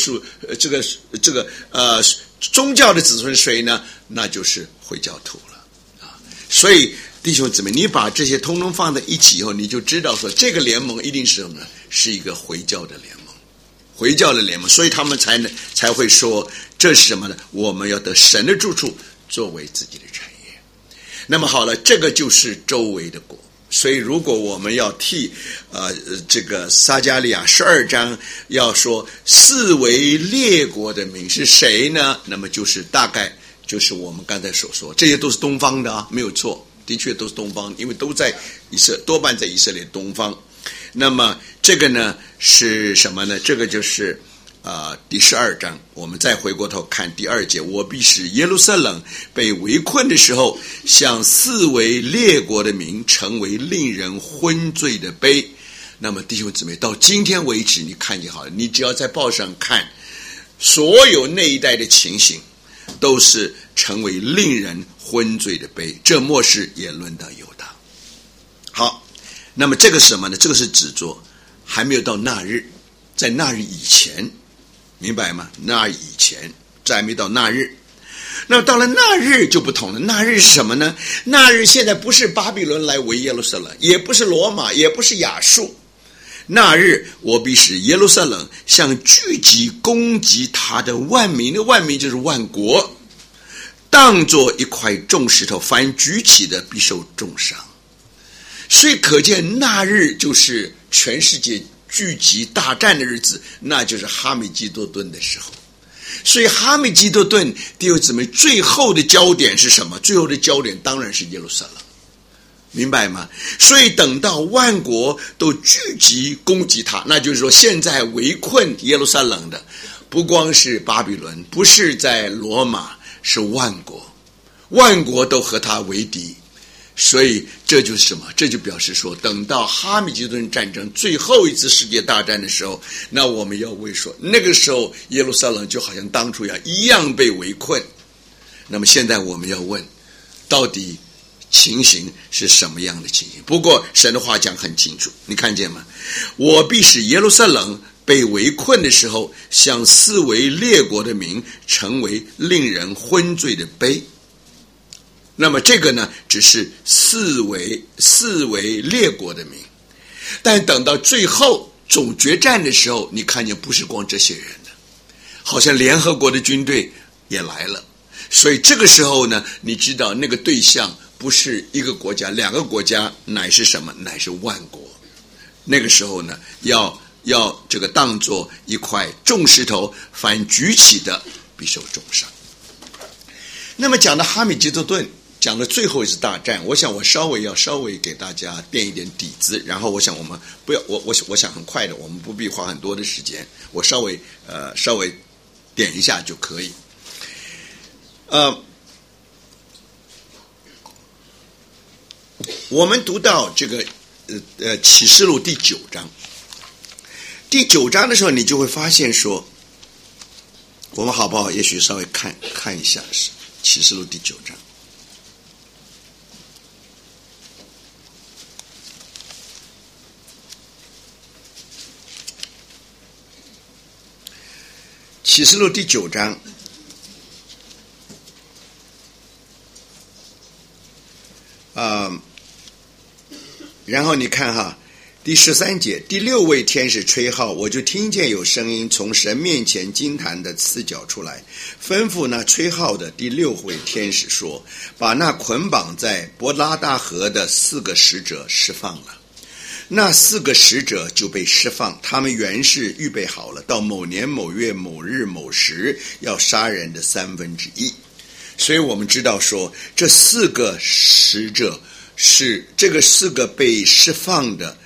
[SPEAKER 1] 宗教的子孙谁呢？那就是回教徒了啊。所以弟兄姊妹，你把这些通通放在一起以后，你就知道说这个联盟一定是什么呢？是一个回教的联盟，回教的联盟。所以他们才会说这是什么呢？我们要得神的住处作为自己的产业。那么好了，这个就是周围的国。所以如果我们要替这个撒迦利亚12章要说四为列国的名是谁呢？那么大概就是我们刚才所说，这些都是东方的啊，没有错，的确都是东方，因为多半在以色列东方。那么这个呢是什么呢？这个就是第12章，我们再回过头看第2节，我必使耶路撒冷被围困的时候，像四围列国的民成为令人昏醉的杯。那么弟兄姊妹，到今天为止，你看就好了，你只要在报上看，所有那一代的情形，都是成为令人昏醉的杯。这末世也论到犹大。好，那么这个是什么呢？这个是指着还没有到那日，在那日以前。明白吗？那以前在没到那日，那到了那日就不同了。那日是什么呢？那日现在不是巴比伦来围耶路撒冷，也不是罗马，也不是亚述。那日我必使耶路撒冷像聚集攻击他的万民，那万民就是万国， 当作一块重石头，凡举起的必受重伤。所以可见那日就是全世界聚集大战的日子，那就是哈米基多顿的时候。所以哈米基多顿弟兄姊妹最后的焦点是什么？最后的焦点当然是耶路撒冷，明白吗？所以等到万国都聚集攻击他，那就是说现在围困耶路撒冷的不光是巴比伦，不是在罗马，是万国，万国都和他为敌。所以这就是什么？这就表示说，等到哈米基顿战争最后一次世界大战的时候，那我们要为说，那个时候耶路撒冷就好像当初一样被围困。那么现在我们要问，到底情形是什么样的情形？不过神的话讲很清楚，你看见吗？我必使耶路撒冷被围困的时候，像四围列国的民，成为令人昏醉的杯。那么这个呢，只是四围列国的民，但等到最后总决战的时候，你看见不是光这些人的，好像联合国的军队也来了。所以这个时候呢，你知道那个对象不是一个国家、两个国家，乃是什么？乃是万国。那个时候呢，要这个当作一块重石头，凡举起的必受重伤。那么讲到哈米基多顿，讲的最后一次大战，我想我稍微给大家垫一点底子，然后我想我们不要我想很快的，我们不必花很多的时间，我稍微点一下就可以。我们读到这个启示录第9章，第9章的时候，你就会发现说，我们好不好？也许稍微看一下启示录第9章。启示录第9章，然后你看哈，第13节，第6位天使吹号，我就听见有声音从神面前金坛的刺角出来，吩咐那吹号的第6位天使说，把那捆绑在伯拉大河的4个使者释放了。那4个使者就被释放，他们原是预备好了，到某年某月某日某时要杀人的1/3。所以我们知道说，这4个使者是这个4个被释放的。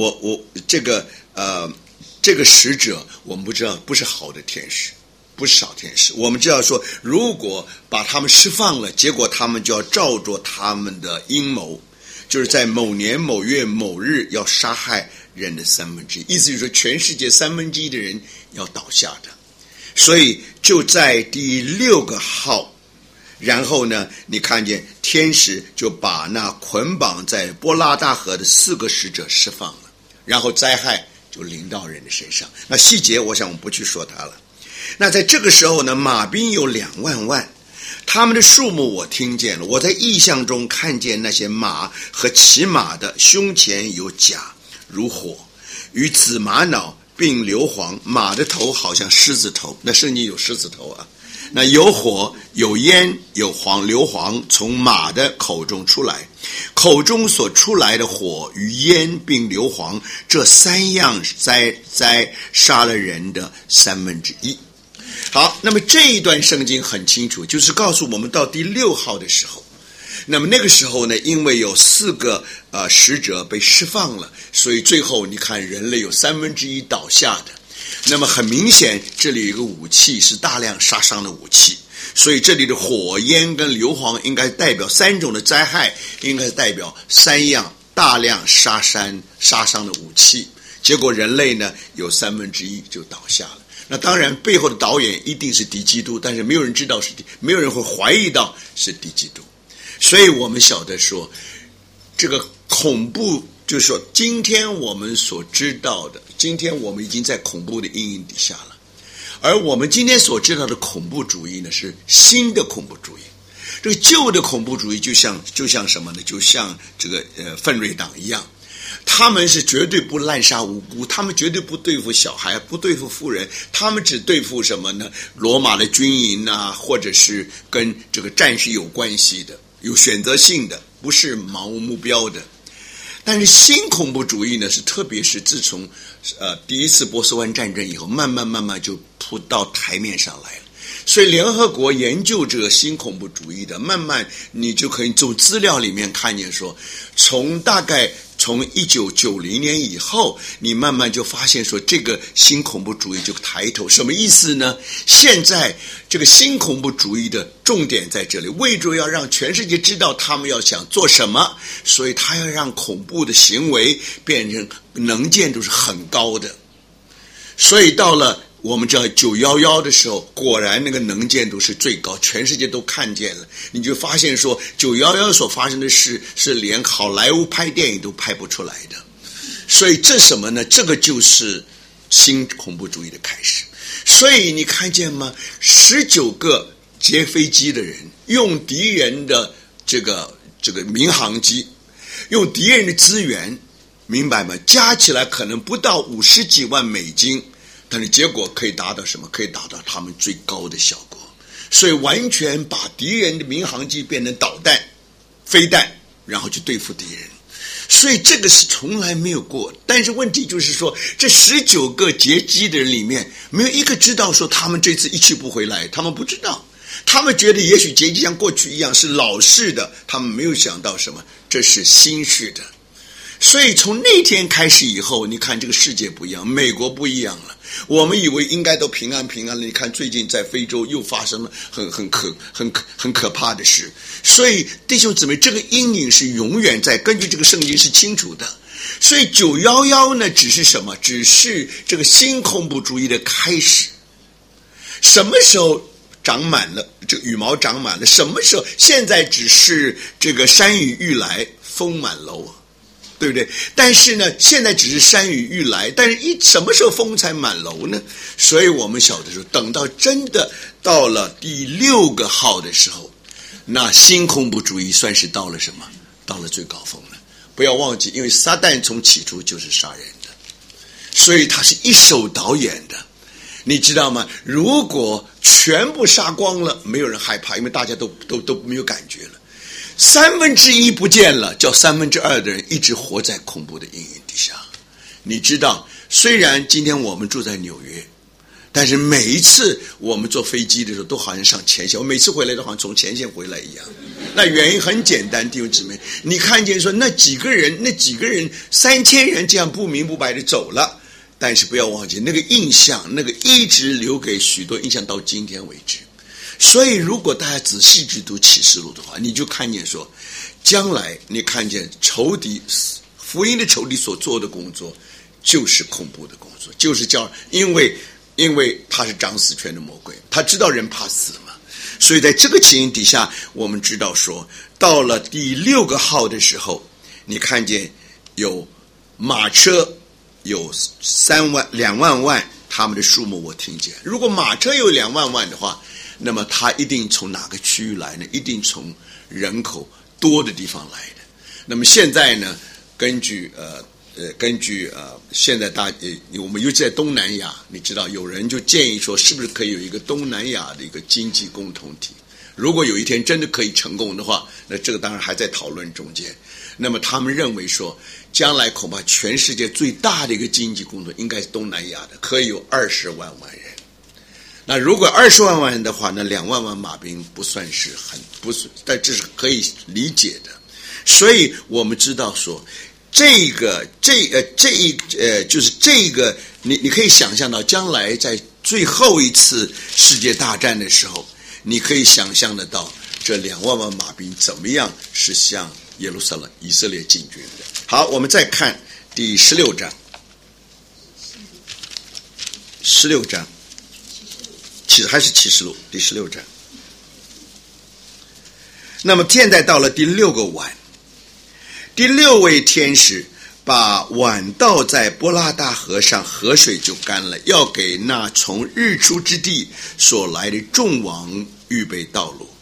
[SPEAKER 1] 这个使者，我们不知道不是好的天使，不是小天使。我们知道说，如果把他们释放了，结果他们就要照着他们的阴谋。就是在某年某月某日要杀害人的1/3，意思就是说全世界1/3的人要倒下的。所以就在第6个号，然后呢，你看见天使就把那捆绑在波拉大河的4个使者释放了，然后灾害就临到人的身上。那细节我想我们不去说它了。那在这个时候呢，马兵有2万万，他们的数目我听见了，我在异象中看见那些马和骑马的胸前有甲如火，与紫玛瑙并硫磺，马的头好像狮子头，那圣经有狮子头啊。那有火有烟有硫磺从马的口中出来，口中所出来的火与烟并硫磺，这3样灾杀了人的1/3。好，那么这一段圣经很清楚，就是告诉我们到第6号的时候，那么那个时候呢，因为有4个使者被释放了，所以最后你看人类有1/3倒下的。那么很明显，这里有一个武器是大量杀伤的武器，所以这里的火焰跟硫磺应该代表3种的灾害，应该代表3样大量杀伤的武器。结果人类呢有1/3就倒下了。那当然背后的导演一定是敌基督，但是没有人知道没有人会怀疑到是敌基督。所以我们晓得说，这个恐怖就是说，今天我们所知道的，今天我们已经在恐怖的阴影底下了。而我们今天所知道的恐怖主义呢，是新的恐怖主义。这个旧的恐怖主义就像什么呢？就像这个奋锐党一样。 他们是绝对不滥杀无辜，他们绝对不对付小孩，不对付妇人，他们只对付什么呢？罗马的军营啊，或者是跟这个战士有关系的，有选择性的，不是盲无目标的。但是新恐怖主义呢，特别是自从第一次波斯湾战争以后，慢慢就扑到台面上来了。所以联合国研究这个新恐怖主义的，慢慢你就可以从资料里面看见说，大概从1990年以后，你慢慢就发现说，这个新恐怖主义就抬头。什么意思呢？现在这个新恐怖主义的重点在这里，为着要让全世界知道他们要想做什么，所以他要让恐怖的行为变成能见度是很高的。所以到了我们知道911的时候，果然那个能见度是最高，全世界都看见了。你就发现说911所发生的事是连好莱坞拍电影都拍不出来的。所以这什么呢？这个就是新恐怖主义的开始。所以你看见吗？19个劫飞机的人用敌人的这个民航机，用敌人的资源，明白吗？加起来可能不到50几万美金，但是结果可以达到什么？可以达到他们最高的效果。所以完全把敌人的民航机变成导弹、飞弹，然后去对付敌人。所以这个是从来没有过。但是问题就是说，这19个劫机的人里面，没有一个知道说他们这次一去不回来，他们不知道。他们觉得也许劫机像过去一样是老式的，他们没有想到什么，这是新式的。所以从那天开始以后，你看这个世界不一样，美国不一样了。我们以为应该都平安了，你看最近在非洲又发生了很可怕的事。所以弟兄姊妹，这个阴影是永远在，根据这个圣经是清楚的。所以911呢，只是什么？只是这个新恐怖主义的开始。什么时候长满了这个羽毛长满了？什么时候？现在只是这个山雨欲来风满楼啊，对不对？但是呢，现在只是山雨欲来，但是什么时候风才满楼呢？所以我们晓得说，等到真的到了第6个号的时候，那新恐怖主义算是到了什么？到了最高峰了。不要忘记，因为撒旦从起初就是杀人的，所以他是一手导演的。你知道吗？如果全部杀光了，没有人害怕，因为大家都没有感觉了。1/3不见了，叫2/3的人一直活在恐怖的阴影底下。你知道，虽然今天我们住在纽约，但是每一次我们坐飞机的时候都好像上前线，我每次回来都好像从前线回来一样。那原因很简单，弟兄姊妹，你看见说那几个人3000人这样不明不白的走了，但是不要忘记那个印象，那个一直留给许多印象到今天为止。所以如果大家仔细去读启示录的话，你就看见说，将来你看见仇敌福音的仇敌所做的工作就是恐怖的工作，就是因为他是掌死权的魔鬼，他知道人怕死嘛。所以在这个情形底下，我们知道说，到了第6个号的时候，你看见有马车有2万万，他们的数目我听见。如果马车有2万万的话，那么他一定从哪个区域来呢？一定从人口多的地方来的。那么现在呢，根据现在我们尤其在东南亚，你知道有人就建议说，是不是可以有一个东南亚的一个经济共同体？如果有一天真的可以成功的话，那这个当然还在讨论中间。那么他们认为说，将来恐怕全世界最大的一个经济共同应该是东南亚的，可以有20万人。那如果20万人的话，那2万马兵不算是但这是可以理解的。所以我们知道说，就是这个，你可以想象到，将来在最后一次世界大战的时候，你可以想象得到这2万马兵怎么样是向耶路撒冷以色列进军的。好，我们再看第16章，16章，还是启示录第16章。那么现在到了第6个碗，第6位天使把碗倒在波拉大河上，河水就干了，要给那从日出之地所来的众王预备道路。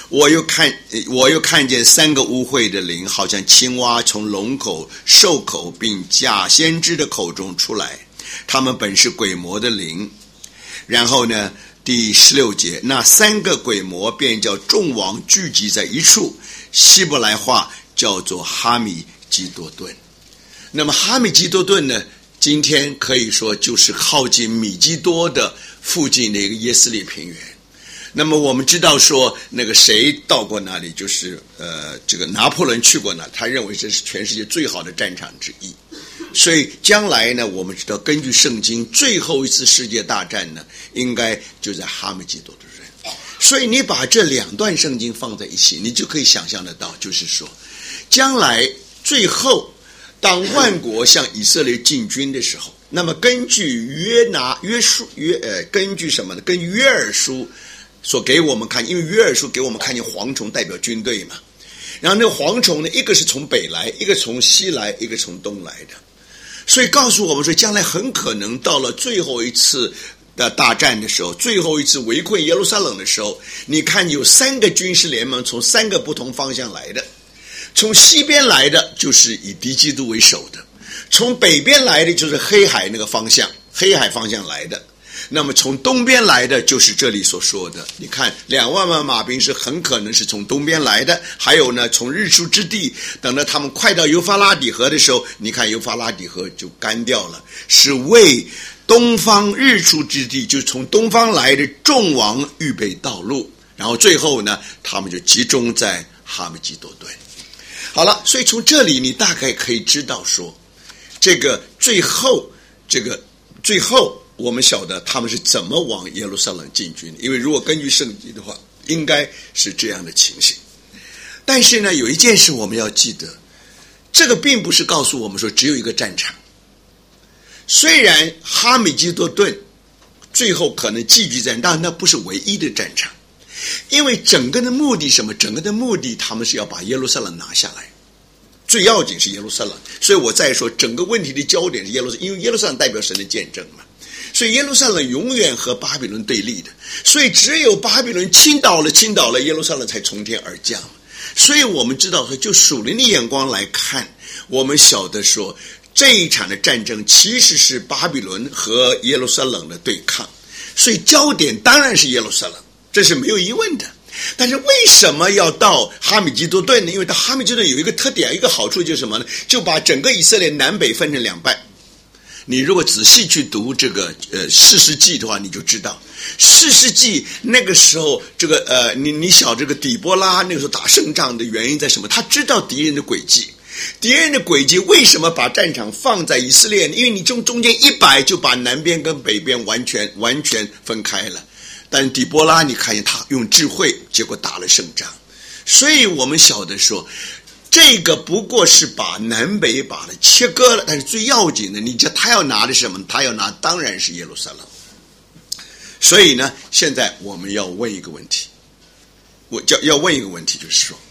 [SPEAKER 1] 我又看见3个污秽的灵，好像青蛙从龙口、兽口并假先知的口中出来，他们本是鬼魔的灵。然后呢，第16节，那3个鬼魔便叫众王聚集在一处，希伯来话叫做哈米基多顿。那么哈米基多顿呢，今天可以说就是靠近米基多的附近的一个耶斯列平原。那么我们知道说，那个谁到过那里，就是这个拿破仑去过那里，他认为这是全世界最好的战场之一。所以将来呢，我们知道根据圣经，最后一次世界大战呢，应该就在哈米基多顿人。所以你把这2段圣经放在一起，你就可以想象得到，就是说，将来最后当万国向以色列进军的时候，那么根据根据什么呢？根据约珥书所给我们看，因为约珥书给我们看见蝗虫代表军队嘛，然后那个蝗虫呢，一个是从北来，一个从西来，一个从东来的，所以告诉我们说，将来很可能到了最后一次的大战的时候，最后一次围困耶路撒冷的时候，你看有3个军事联盟从3个不同方向来的，从西边来的就是以敌基督为首的，从北边来的就是黑海那个方向，黑海方向来的。那么从东边来的就是这里所说的，你看2万万马兵是很可能是从东边来的，还有呢，从日出之地，等到他们快到幼发拉底河的时候，你看幼发拉底河就干掉了，是为东方日出之地，就从东方来的众王预备道路，然后最后呢，他们就集中在哈米基多顿。好了，所以从这里你大概可以知道说，这个最后我们晓得他们是怎么往耶路撒冷进军，因为如果根据圣经的话，应该是这样的情形。但是呢，有一件事我们要记得，这个并不是告诉我们说只有一个战场。虽然哈米基多顿最后可能寄居在，但那不是唯一的战场，因为整个的目的什么？整个的目的他们是要把耶路撒冷拿下来，最要紧是耶路撒冷。所以我再说，整个问题的焦点是耶路撒冷，因为耶路撒冷代表神的见证嘛。所以耶路撒冷永远和巴比伦对立的，所以只有巴比伦倾倒了，耶路撒冷才从天而降。所以我们知道说，就属灵的眼光来看，我们晓得说，这一场的战争其实是巴比伦和耶路撒冷的对抗，所以焦点当然是耶路撒冷，这是没有疑问的。但是为什么要到哈米基多顿呢？因为到哈米基多顿有一个特点，一个好处就是什么呢？就把整个以色列南北分成2半。你如果仔细去读这个士师记的话，你就知道士师记那个时候，这个你晓这个底波拉那个时候打胜仗的原因在什么？他知道敌人的诡计，敌人的诡计为什么把战场放在以色列？因为你中间一摆就把南边跟北边完全分开了。但底波拉你看见他用智慧，结果打了胜仗。所以我们晓得说，这个不过是把南北把它切割了，但是最要紧的，你知道他要拿的是什么？他要拿当然是耶路撒冷。所以呢，现在我们要问一个问题，要问一个问题，就是说，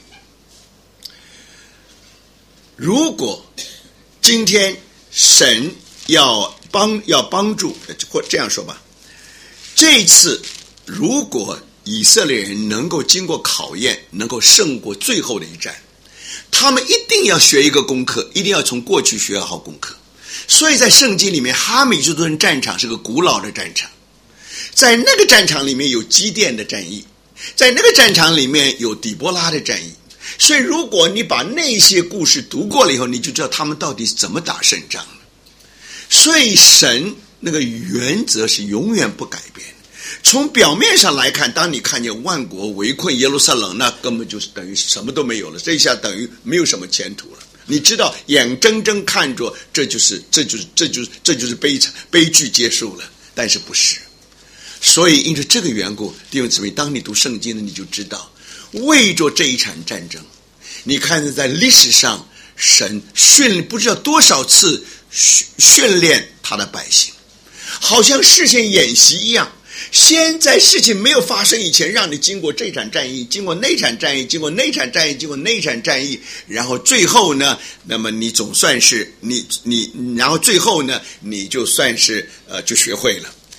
[SPEAKER 1] 如果今天神要帮助，或这样说吧，这一次如果以色列人能够经过考验，能够胜过最后的一战，他们一定要学一个功课，一定要从过去学好功课。所以在圣经里面，哈米基多顿战场是个古老的战场，在那个战场里面有基甸的战役，在那个战场里面有底波拉的战役。所以如果你把那些故事读过了以后，你就知道他们到底是怎么打胜仗的。所以神那个原则是永远不改变。从表面上来看，当你看见万国围困耶路撒冷，那根本就是等于什么都没有了，这一下等于没有什么前途了。你知道，眼睁睁看着这就是悲剧结束了，但是不是？所以因着这个缘故，弟兄姊妹，当你读圣经呢，你就知道，为着这一场战争，你看在历史上，神不知道多少次训练他的百姓，好像事先演习一样。先在事情没有发生以前，让你经过这场战役，经过那场战役，经过那场战役，经过那场战役，然后最后呢，那么你总算是然后最后呢，你就算是就学会了。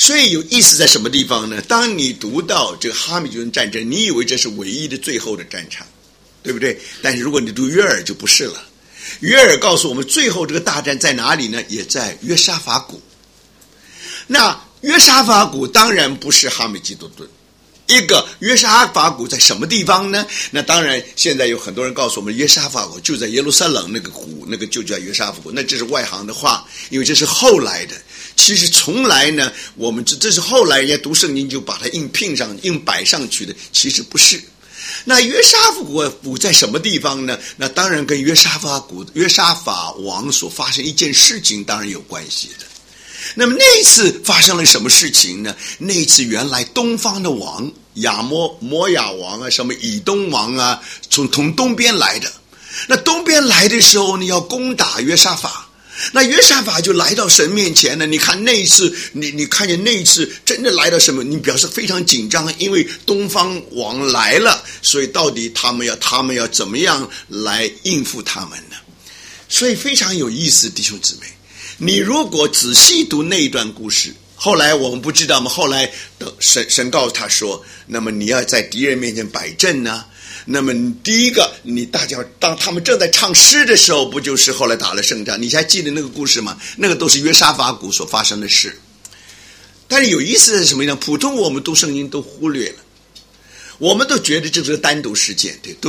[SPEAKER 1] 所以有意思在什么地方呢？当你读到这个哈米吉顿战争，你以为这是唯一的最后的战场，对不对？但是如果你读约珥就不是了。约珥告诉我们，最后这个大战在哪里呢？也在约沙法谷。那约沙法谷当然不是哈米吉多顿，一个约沙法谷在什么地方呢？那当然现在有很多人告诉我们，约沙法谷就在耶路撒冷那个谷，那个就叫约沙法谷。那这是外行的话，因为这是后来的。其实从来呢，我们这是后来人家读圣经就把它硬摆上去的，其实不是。那约沙法谷在什么地方呢？那当然跟约沙法王所发生一件事情当然有关系的。那么那一次发生了什么事情呢？那一次原来东方的王摩亚王啊，什么以东王啊，从东边来的。那东边来的时候呢，要攻打约沙法。那约沙法就来到神面前呢。你看那一次，你看见那一次真的来到什么？你表示非常紧张，因为东方王来了，所以到底他们要怎么样来应付他们呢？所以非常有意思，弟兄姊妹。你如果仔细读那一段故事，后来我们不知道吗？后来神告诉他说，那么你要在敌人面前摆阵呢。那么第一个，大家当他们正在唱诗的时候，不就是后来打了胜仗？你还记得那个故事吗？那个都是约沙法谷所发生的事。但是有意思的是什么呢？普通我们读圣经都忽略了，我们都觉得这是个单独事件，对，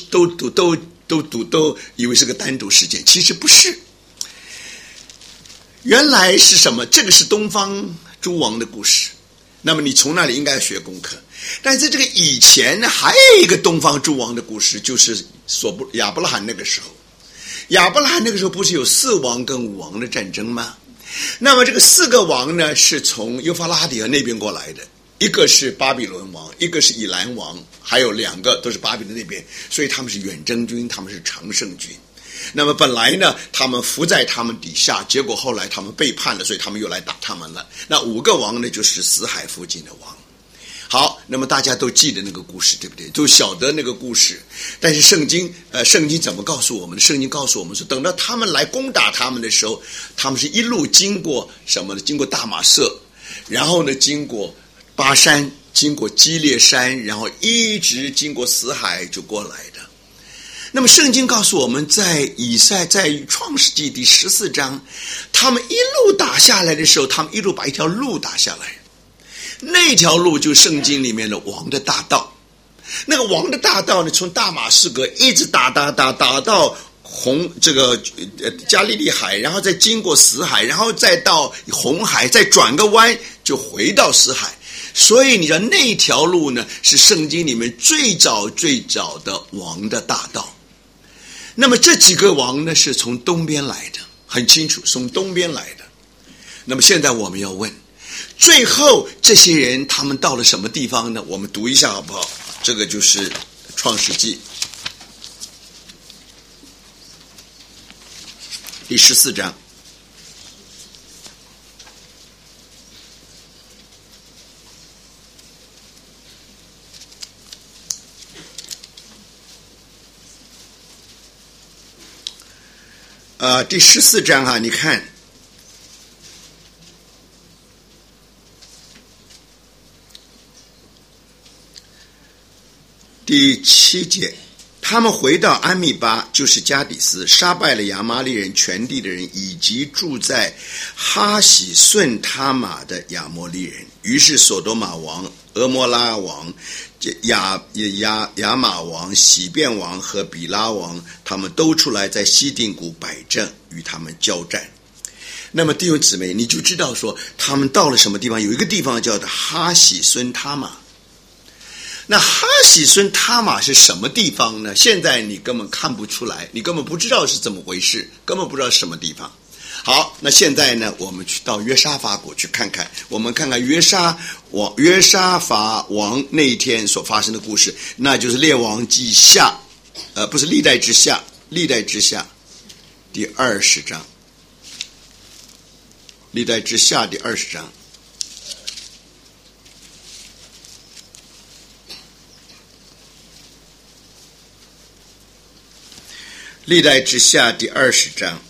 [SPEAKER 1] 都以为是个单独事件，其实不是。原来是什么？这个是东方诸王的故事。那么你从那里应该要学功课。但是在这个以前呢，还有一个东方诸王的故事，就是亚伯拉罕那个时候。亚伯拉罕那个时候不是有4王跟5王的战争吗？那么这个4个王呢，是从幼发拉底河那边过来的，一个是巴比伦王，一个是以兰王，还有2个都是巴比伦那边，所以他们是远征军，他们是常胜军。那么本来呢，他们服在他们底下，结果后来他们背叛了，所以他们又来打他们了。那5个王呢，就是死海附近的王。好，那么大家都记得那个故事，对不对？都晓得那个故事。但是圣经怎么告诉我们的？圣经告诉我们说，等到他们来攻打他们的时候，他们是一路经过什么呢？经过大马色，然后呢，经过巴山，经过基列山，然后一直经过死海就过来的。那么圣经告诉我们，在创世纪第14章，他们一路打下来的时候，他们一路把一条路打下来。那条路就是圣经里面的王的大道。那个王的大道呢，从大马士革一直打到加利利海，然后再经过死海，然后再到红海，再转个弯就回到死海。所以你知道那条路呢，是圣经里面最早的王的大道。那么这几个王呢，是从东边来的，很清楚，从东边来的。那么现在我们要问，最后这些人他们到了什么地方呢？我们读一下好不好？这个就是创世纪第14章。第14章啊，你看第7节，他们回到安密巴，就是加底斯，杀败了亚玛力人全地的人，以及住在哈喜顺他玛的亚摩利人。于是所多玛王、俄摩拉王、亚玛王、喜变王和比拉王，他们都出来在西定谷摆阵，与他们交战。那么弟兄姊妹，你就知道说他们到了什么地方？有一个地方叫做哈喜孙他玛。那哈喜孙他玛是什么地方呢？现在你根本看不出来，你根本不知道是怎么回事，根本不知道是什么地方。好，那现在呢，我们去到约沙法国去看看，我们看看约沙法王那一天所发生的故事，那就是列王记下，不是历代之下第20章，历代之下第20章。历代之下第20章。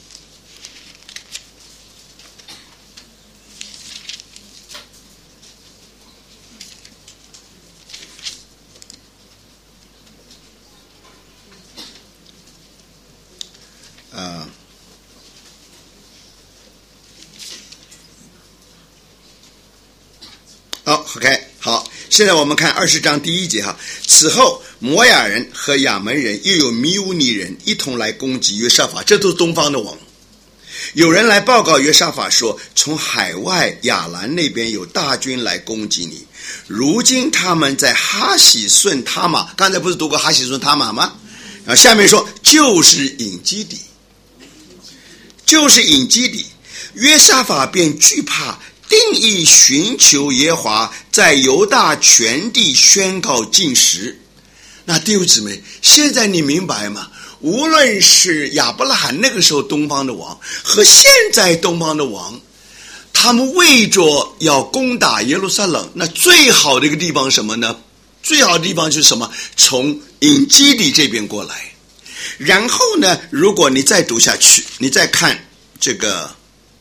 [SPEAKER 1] 好 ，OK， 好。现在我们看20章第1节哈。此后，摩亚人和亚门人又有米乌尼人一同来攻击约沙法，这都是东方的王。有人来报告约沙法说，从海外亚兰那边有大军来攻击你。如今他们在哈喜顺他玛，刚才不是读过哈喜顺他玛吗？然后下面说就是隐基底，就是隐基底。约沙法便惧怕，定义寻求耶和华，在犹大全地宣告禁食。那弟兄姊妹，现在你明白吗？无论是亚伯拉罕那个时候东方的王，和现在东方的王，他们为着要攻打耶路撒冷，那最好的一个地方什么呢？最好的地方就是什么？从隐基底这边过来。然后呢，如果你再读下去，你再看这个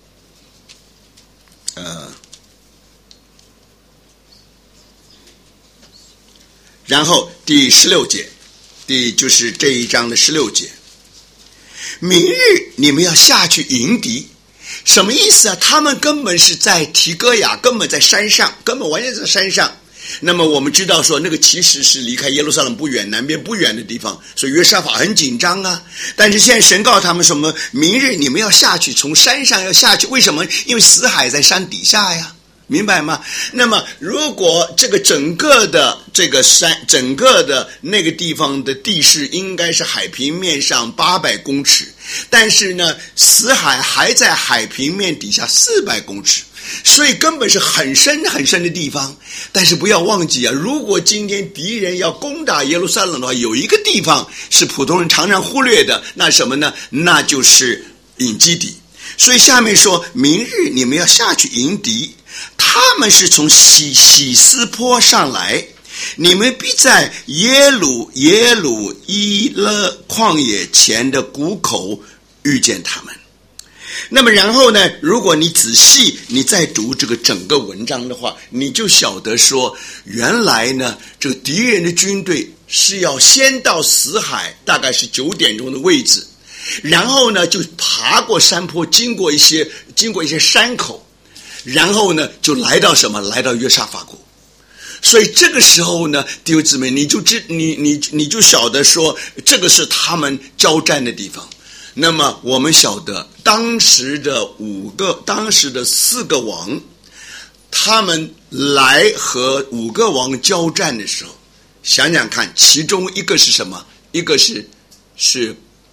[SPEAKER 1] 然后第16节，就是这一章的16节，明日你们要下去迎敌。什么意思啊？他们根本是在提哥亚，根本在山上，根本完全在山上。那么我们知道说，那个其实是离开耶路撒冷不远，南边不远的地方，所以约沙法很紧张啊。但是现在神告诉他们什么？明日你们要下去，从山上要下去。为什么？因为死海在山底下呀。明白吗？那么如果这个整个的这个山，整个的那个地方的地势应该是海平面上800公尺，但是呢，死海还在海平面底下400公尺，所以根本是很深很深的地方。但是不要忘记啊，如果今天敌人要攻打耶路撒冷的话，有一个地方是普通人常常忽略的，那什么呢？那就是隐基底。所以下面说，明日你们要下去迎敌，他们是从喜斯坡上来，你们必在耶鲁伊勒旷野前的谷口遇见他们。那么然后呢，如果你仔细你再读这个整个文章的话，你就晓得说，原来呢，这个敌人的军队是要先到死海，大概是9点钟的位置，然后呢就爬过山坡，经过一些山口，然后呢就来到什么？来到约沙法谷。所以这个时候呢，弟兄姊妹，你就晓得说，这个是他们交战的地方。那么我们晓得当时的4个王，他们来和5个王交战的时候，想想看，其中一个是什么？一个是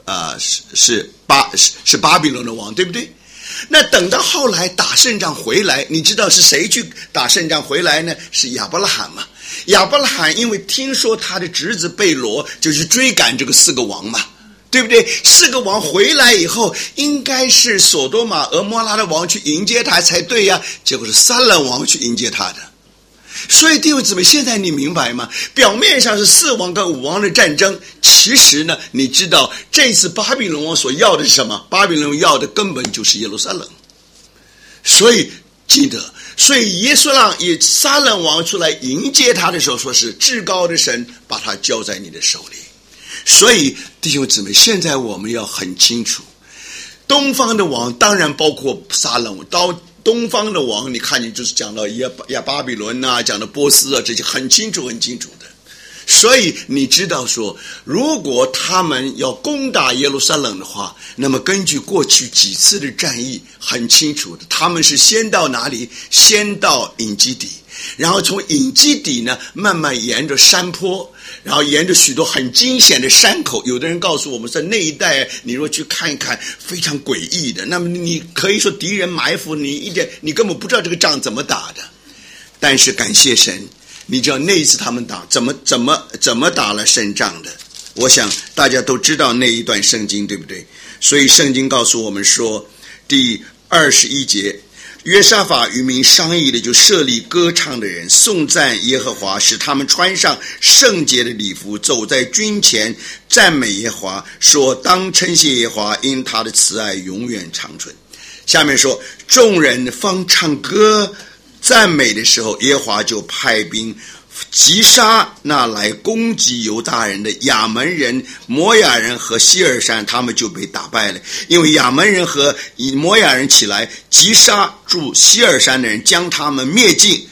[SPEAKER 1] 巴比伦的王，对不对？那等到后来打胜仗回来，你知道是谁去打胜仗回来呢？是亚伯拉罕嘛。亚伯拉罕因为听说他的侄子贝罗就去追赶这个4个王嘛，对不对？4个王回来以后，应该是索多玛、俄摩拉的王去迎接他才对呀，结果是撒冷王去迎接他的。所以弟兄姊妹，现在你明白吗？表面上是4王跟5王的战争，其实呢，你知道这次巴比伦王所要的是什么？巴比伦要的根本就是耶路撒冷。所以记得，所以撒冷王出来迎接他的时候，说是至高的神把他交在你的手里。所以弟兄姊妹，现在我们要很清楚，东方的王当然包括撒冷王，东方的王，你看你就是讲到巴比伦啊，讲到波斯啊，这些很清楚的。所以你知道说，如果他们要攻打耶路撒冷的话，那么根据过去几次的战役很清楚的，他们是先到哪里？先到隐基底，然后从隐基底呢慢慢沿着山坡，然后沿着许多很惊险的山口。有的人告诉我们，在那一带你若去看一看，非常诡异的。那么你可以说敌人埋伏你你根本不知道这个仗怎么打的。但是感谢神，你知道那一次他们打怎么打了胜仗的？我想大家都知道那一段圣经，对不对？所以圣经告诉我们说，第21节，约沙法与民商议的，就设立歌唱的人，颂赞耶和华，使他们穿上圣洁的礼服，走在军前，赞美耶和华，说当称谢耶和华，因他的慈爱永远长存。下面说，众人方唱歌赞美的时候，耶和华就派兵击杀那来攻击犹大人的亚门人、摩亚人和希尔山，他们就被打败了。因为亚门人和摩亚人起来击杀住希尔山的人，将他们灭尽。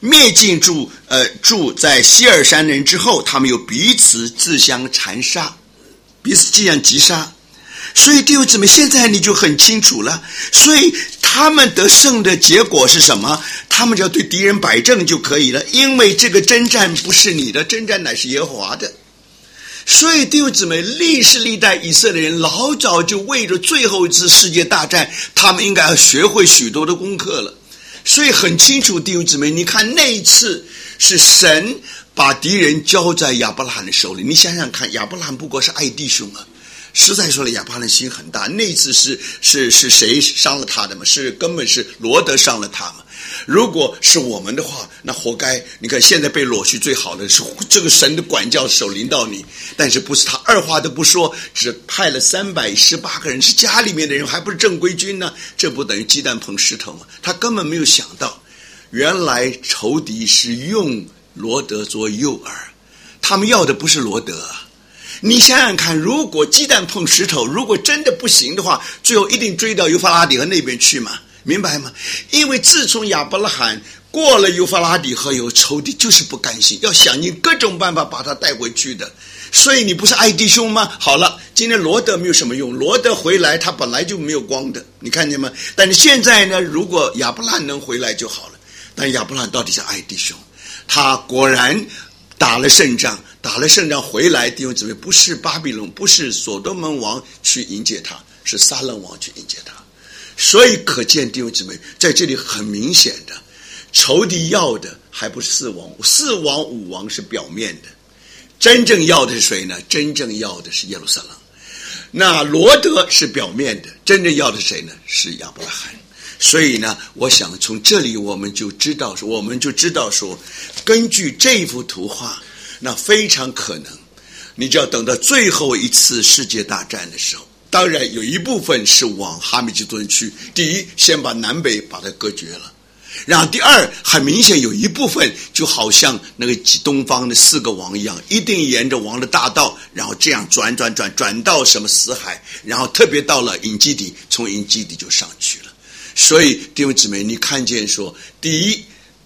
[SPEAKER 1] 灭尽住在希尔山人之后，他们又彼此自相残杀，彼此这样击杀。所以弟兄姊妹，现在你就很清楚了。所以他们得胜的结果是什么？他们只要对敌人摆正就可以了，因为这个征战不是你的，征战乃是耶和华的。所以弟兄姊妹，历世历代以色列人老早就为着最后一次世界大战，他们应该要学会许多的功课了。所以很清楚，弟兄姊妹，你看那一次是神把敌人交在亚伯拉罕的手里。你想想看，亚伯拉罕不过是爱弟兄啊，实在说了，亚伯拉罕心很大。那一次是谁伤了他的吗？根本是罗德伤了他嘛。如果是我们的话，那活该。你看现在被裸去最好的是这个神的管教手临到你，但是不是他二话都不说，只派了318个人，是家里面的人，还不是正规军呢？这不等于鸡蛋碰石头吗？他根本没有想到，原来仇敌是用罗德做诱饵，他们要的不是罗德啊。你想想看，如果鸡蛋碰石头，如果真的不行的话，最后一定追到幼发拉底河那边去嘛，明白吗？因为自从亚伯拉罕过了幼发拉底河以后，仇敌就是不甘心，要想尽各种办法把他带回去的。所以你不是爱弟兄吗？好了，今天罗德没有什么用，罗德回来他本来就没有光的，你看见吗？但是现在呢，如果亚伯拉罕能回来就好了。但亚伯拉罕到底是爱弟兄，他果然打了胜仗回来，弟兄姊妹，不是巴比伦，不是所多门王去迎接他，是撒冷王去迎接他。所以可见弟兄姊妹，在这里很明显的，仇敌要的还不是4王5王是表面的，真正要的是谁呢？真正要的是耶路撒冷。那罗德是表面的，真正要的是谁呢？是亚伯拉罕。所以呢，我想从这里我们就知道说，根据这幅图画，那非常可能你就要等到最后一次世界大战的时候，当然有一部分是往哈米吉多人去，第一先把南北把它割绝了，然后第二很明显有一部分就好像那个东方的4个王一样，一定沿着王的大道，然后这样转到什么死海，然后特别到了隐基底，从隐基底就上去了。所以弟兄姊妹，你看见说，第一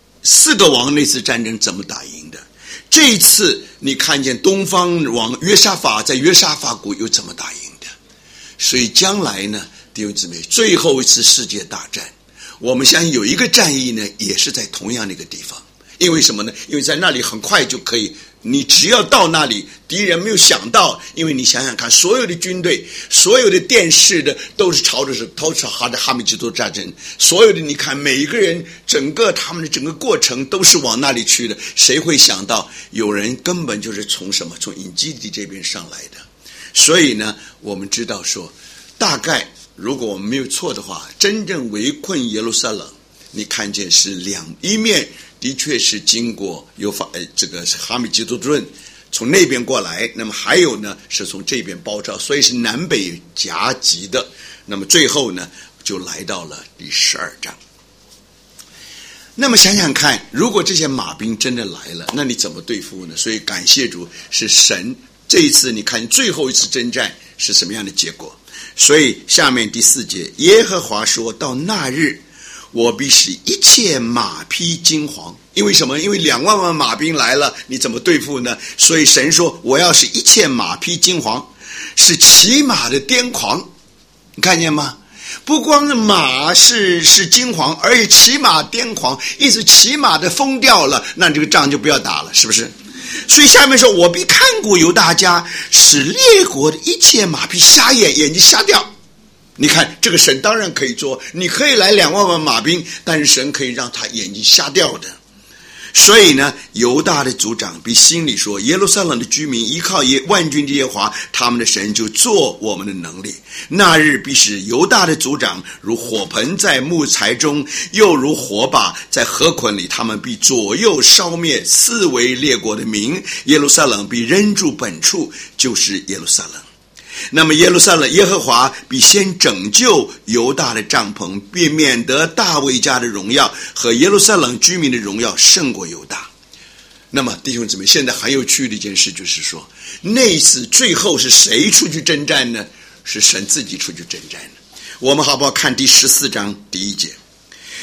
[SPEAKER 1] 4个王那次战争怎么打赢的，这一次你看见东方王约沙法在约沙法谷又怎么打赢的。所以将来呢，弟兄姊妹，最后一次世界大战，我们相信有一个战役呢，也是在同样的一个地方。因为什么呢？因为在那里很快就可以，你只要到那里，敌人没有想到，因为你想想看，所有的军队，所有的电视的都是朝着哈米吉多战争，所有的你看每一个人他们的整个过程都是往那里去的，谁会想到有人根本就是从隐基底这边上来的。所以呢，我们知道说，大概如果我们没有错的话，真正围困耶路撒冷，你看见是一面的确是经过这个哈米吉多顿从那边过来，那么还有呢是从这边包抄，所以是南北夹击的。那么最后呢就来到了第12章。那么想想看，如果这些马兵真的来了，那你怎么对付呢？所以感谢主，是神这一次你看最后一次征战是什么样的结果。所以下面第4节，耶和华说，到那日，我必使一切马匹惊惶。因为什么？因为2万万马兵来了，你怎么对付呢？所以神说，我要使一切马匹惊惶，使骑马的癫狂。你看见吗？不光是马是惊惶，而且骑马癫狂，意思骑马的疯掉了，那这个仗就不要打了，是不是？所以下面说，我必看顾犹大家，使列国的一切马匹瞎眼，眼睛瞎掉。你看这个神当然可以做，你可以来2万万马兵，但是神可以让他眼睛瞎掉的。所以呢，犹大的族长必心里说，耶路撒冷的居民依靠万军之耶和华，他们的神就做我们的能力。那日必使犹大的族长如火盆在木材中，又如火把在河捆里，他们必左右烧灭4围列国的民，耶路撒冷必扔住本处，就是耶路撒冷。那么耶路撒冷耶和华必先拯救犹大的帐篷，并免得大卫家的荣耀和耶路撒冷居民的荣耀胜过犹大。那么弟兄姊妹，现在很有趣的一件事就是说，那一次最后是谁出去征战呢？是神自己出去征战的。我们好不好看第14章第1节，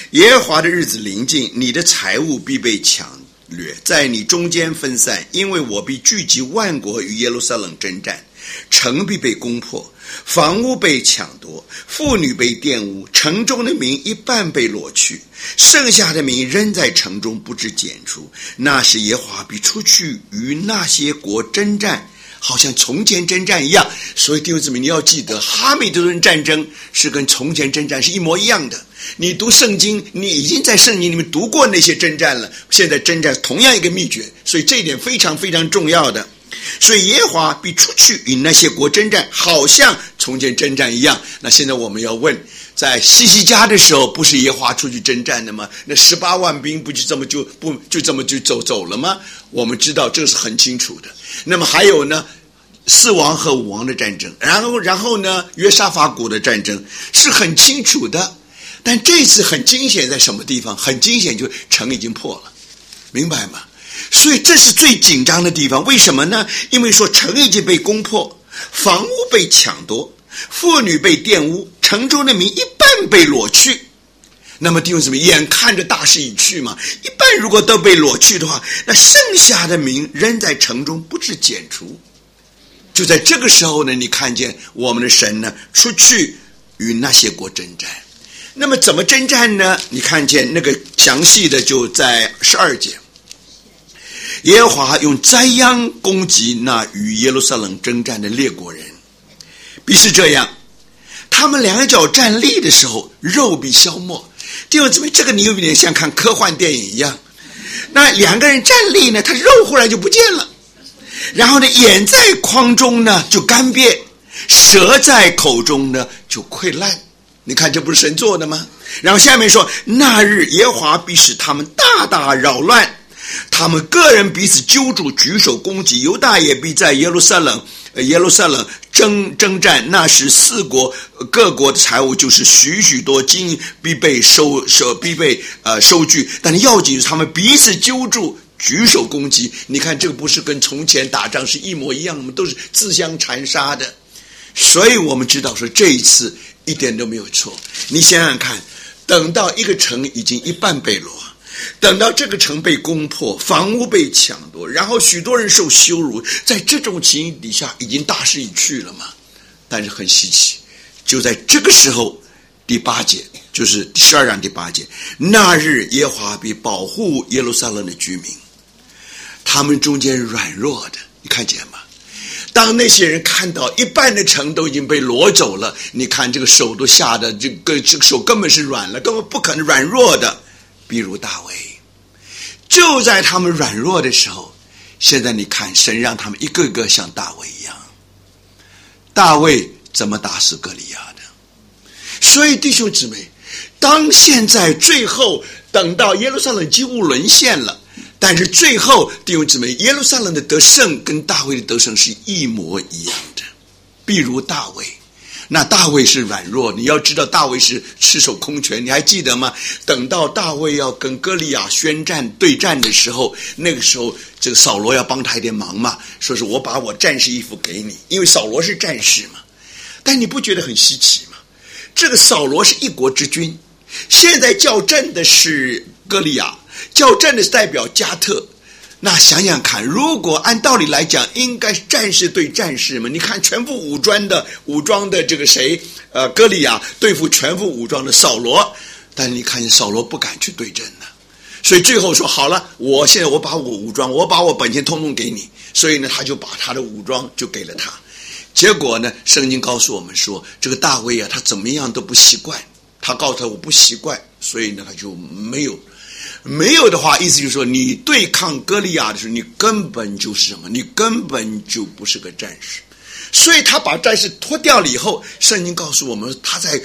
[SPEAKER 1] 耶和华的日子临近，你的财物必被抢掠，在你中间分散，因为我必聚集万国与耶路撒冷征战，城必被攻破，房屋被抢夺，妇女被玷污，城中的民一半被掳去，剩下的民仍在城中不致剪除。那时耶和华必出去与那些国征战，好像从前征战一样。所以弟兄姊妹，你要记得，哈米德顿战争是跟从前征战是一模一样的。你读圣经，你已经在圣经里面读过那些征战了，现在征战同样一个秘诀，所以这一点非常非常重要的。所以耶和华必出去与那些国征战，好像从前征战一样。那现在我们要问，在西西家的时候，不是耶和华出去征战的吗？那18万兵不就这么就走了吗？我们知道这是很清楚的。那么还有呢，4王和5王的战争，然后呢约沙法谷的战争是很清楚的。但这次很惊险在什么地方？很惊险，就城已经破了，明白吗？所以这是最紧张的地方。为什么呢？因为说城已经被攻破，房屋被抢夺，妇女被玷污，城中的民一半被掳去。那么弟兄姊妹，眼看着大势已去嘛，一半如果都被掳去的话，那剩下的民仍在城中不致剪除。就在这个时候呢，你看见我们的神呢出去与那些国征战。那么怎么征战呢？你看见那个详细的就在12节，耶和华用灾殃攻击那与耶路撒冷征战的列国人，必是这样，他们两脚站立的时候，肉必消没。弟兄姊妹，这个你有点像看科幻电影一样。那两个人站立呢，他肉忽然就不见了，然后呢，眼在眶中呢就干瘪，舌在口中呢就溃烂。你看这不是神做的吗？然后下面说，那日耶和华必使他们大大扰乱，他们个人彼此揪住，举手攻击，犹大也必在耶路撒冷征战。那时4国各国的财物就是许多金必被收据，但是要紧是他们彼此揪住，举手攻击。你看这个不是跟从前打仗是一模一样的吗？都是自相残杀的。所以我们知道说这一次一点都没有错。你想想看，等到一个城已经一半被掳，等到这个城被攻破，房屋被抢夺，然后许多人受羞辱，在这种情形底下已经大势已去了嘛。但是很稀奇，就在这个时候，第8节就是第12章第8节，那日耶和华必保护耶路撒冷的居民，他们中间软弱的，你看见吗？当那些人看到一半的城都已经被掳走了，你看这个手都吓得这个手根本是软了，根本不可能软弱的。比如大卫，就在他们软弱的时候，现在你看神让他们一个个像大卫一样。大卫怎么打死歌利亚的？所以弟兄姊妹，当现在最后等到耶路撒冷几乎沦陷了，但是最后弟兄姊妹，耶路撒冷的得胜跟大卫的得胜是一模一样的。比如大卫，那大卫是软弱，你要知道大卫是赤手空拳，你还记得吗？等到大卫要跟歌利亚对战的时候，那个时候这个扫罗要帮他一点忙嘛，说是我把我战士衣服给你，因为扫罗是战士嘛。但你不觉得很稀奇吗？这个扫罗是一国之君，现在叫阵的是歌利亚，叫阵的是代表加特。那想想看，如果按道理来讲，应该是战士对战士嘛。你看全副武装的这个谁，歌利亚对付全副武装的扫罗，但你看见扫罗不敢去对阵呢，所以最后说好了，现在我把我武装，我把我本钱通通给你，所以呢，他就把他的武装就给了他。结果呢，圣经告诉我们说，这个大卫啊，他怎么样都不习惯，他告诉他我不习惯，所以呢，他就没有的话，意思就是说，你对抗歌利亚的时候，你根本就是什么？你根本就不是个战士。所以他把战士脱掉了以后，圣经告诉我们，他在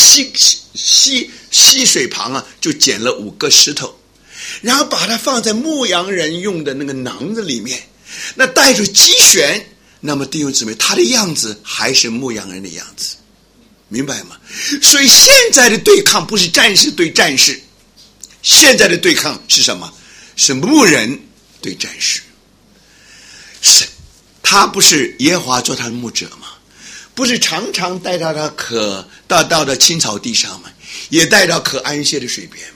[SPEAKER 1] 溪水旁啊，就捡了5个石头，然后把它放在牧羊人用的那个囊子里面，那带着机旋。那么弟兄姊妹，他的样子还是牧羊人的样子，明白吗？所以现在的对抗不是战士对战士，现在的对抗是什么？是牧人对战士。是他不是耶和华做他的牧者吗？不是常常带到他到青草地上吗？也带到可安歇的水边吗？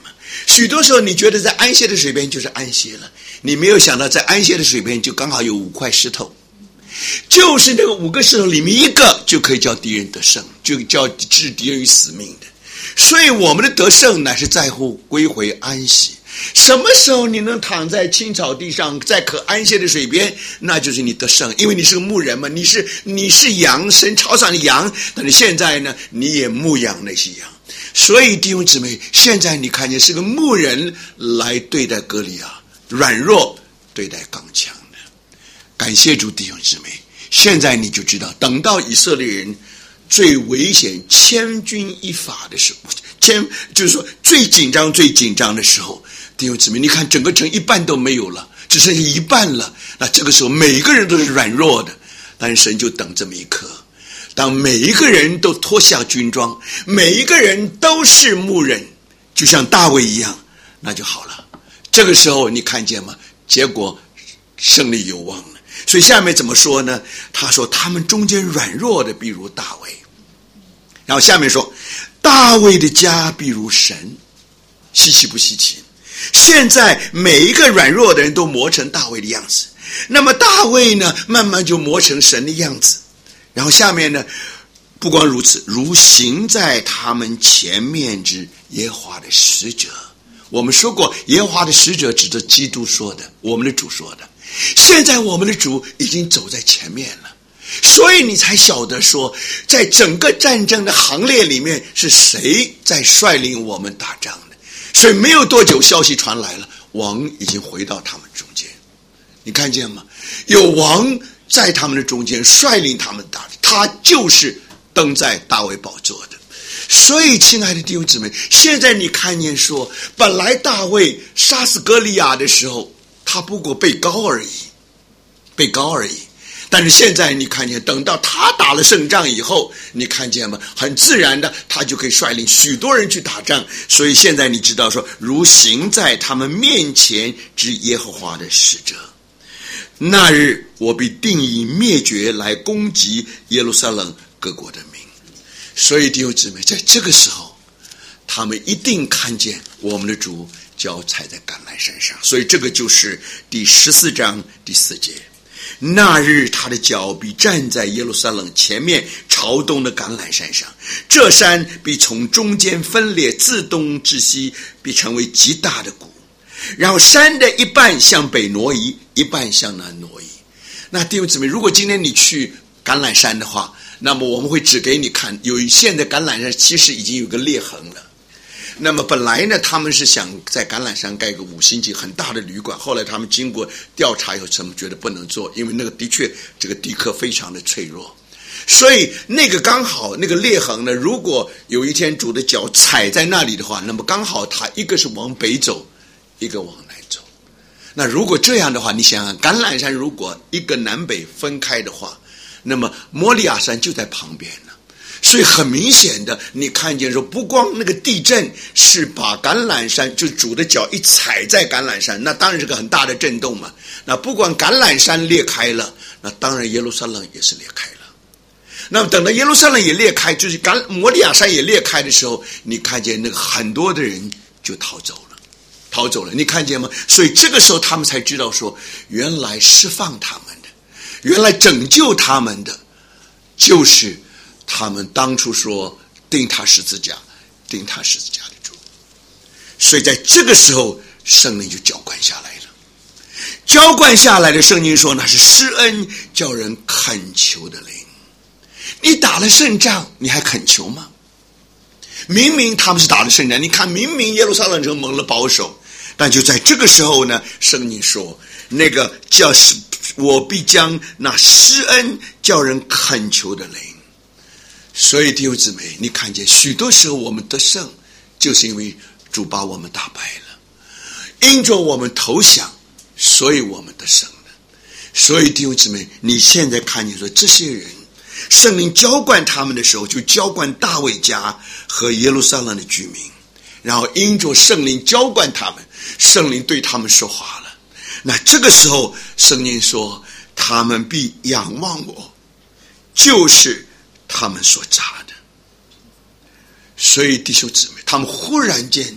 [SPEAKER 1] 许多时候你觉得在安歇的水边就是安歇了，你没有想到在安歇的水边就刚好有5块石头，就是那个5个石头里面一个就可以叫敌人得胜，就叫置敌人于死命的。所以我们的得胜乃是在乎归回安息。什么时候你能躺在青草地上，在可安歇的水边，那就是你得胜。因为你是个牧人嘛，你是羊，神草上的羊，但是现在呢，你也牧养那些羊。所以弟兄姊妹，现在你看见是个牧人来对待歌利亚，软弱对待刚强的。感谢主，弟兄姊妹，现在你就知道，等到以色列人最危险千钧一发的时候，就是说最紧张的时候，弟兄姊妹，你看整个城一半都没有了，只剩下一半了。那这个时候每一个人都是软弱的，但是神就等这么一刻，当每一个人都脱下军装，每一个人都是牧人，就像大卫一样，那就好了。这个时候你看见吗？结果胜利有望了。所以下面怎么说呢？他说他们中间软弱的必如大卫，然后下面说大卫的家必如神，稀奇不稀奇？现在每一个软弱的人都磨成大卫的样子，那么大卫呢，慢慢就磨成神的样子。然后下面呢，不光如此，如行在他们前面之耶和华的使者。我们说过，耶和华的使者指着基督说的，我们的主说的。现在我们的主已经走在前面了，所以你才晓得说，在整个战争的行列里面是谁在率领我们打仗的。所以没有多久，消息传来了，王已经回到他们中间。你看见吗？有王在他们的中间率领他们打，他就是登在大卫宝座的。所以亲爱的弟兄姊妹，现在你看见说，本来大卫杀死歌利亚的时候，他不过被膏而已。但是现在你看见，等到他打了胜仗以后，你看见吗？很自然的，他就可以率领许多人去打仗。所以现在你知道说，如行在他们面前之耶和华的使者，那日我必定以灭绝来攻击耶路撒冷各国的民。所以弟兄姊妹，在这个时候，他们一定看见我们的主脚踩在橄榄山上。所以这个就是第14章第4节。那日他的脚必站在耶路撒冷前面朝东的橄榄山上，这山必从中间分裂，自东至西，必成为极大的谷。然后山的一半向北挪移，一半向南挪移。那弟兄姊妹，如果今天你去橄榄山的话，那么我们会指给你看，现在橄榄山其实已经有个裂痕了。那么本来呢，他们是想在橄榄山盖个5星级很大的旅馆，后来他们经过调查以后，他们觉得不能做，因为那个的确这个地壳非常的脆弱，所以那个刚好那个裂痕呢，如果有一天主的脚踩在那里的话，那么刚好它一个是往北走，一个往南走。那如果这样的话，你想想，橄榄山如果一个南北分开的话，那么摩利亚山就在旁边呢。所以很明显的，你看见说，不光那个地震是把橄榄山，就主的脚一踩在橄榄山，那当然是个很大的震动嘛。那不管橄榄山裂开了，那当然耶路撒冷也是裂开了。那么等到耶路撒冷也裂开，就是摩利亚山也裂开的时候，你看见那个很多的人就逃走了，你看见吗？所以这个时候他们才知道说，原来释放他们的，原来拯救他们的，就是他们当初说钉他十字架的主。所以在这个时候，圣灵就浇灌下来了。浇灌下来的圣经说，那是施恩叫人恳求的灵。你打了胜仗，你还恳求吗？明明他们是打了胜仗，你看明明耶路撒冷城蒙了保守，但就在这个时候呢，圣经说那个叫我必将那施恩叫人恳求的灵。所以弟兄姊妹，你看见许多时候我们得胜，就是因为主把我们打败了，因着我们投降，所以我们得胜了。所以弟兄姊妹，你现在看见说，这些人圣灵浇灌他们的时候，就浇灌大卫家和耶路撒冷的居民，然后因着圣灵浇灌他们，圣灵对他们说话了。那这个时候圣经说，他们必仰望我，就是他们所扎的。所以弟兄姊妹，他们忽然间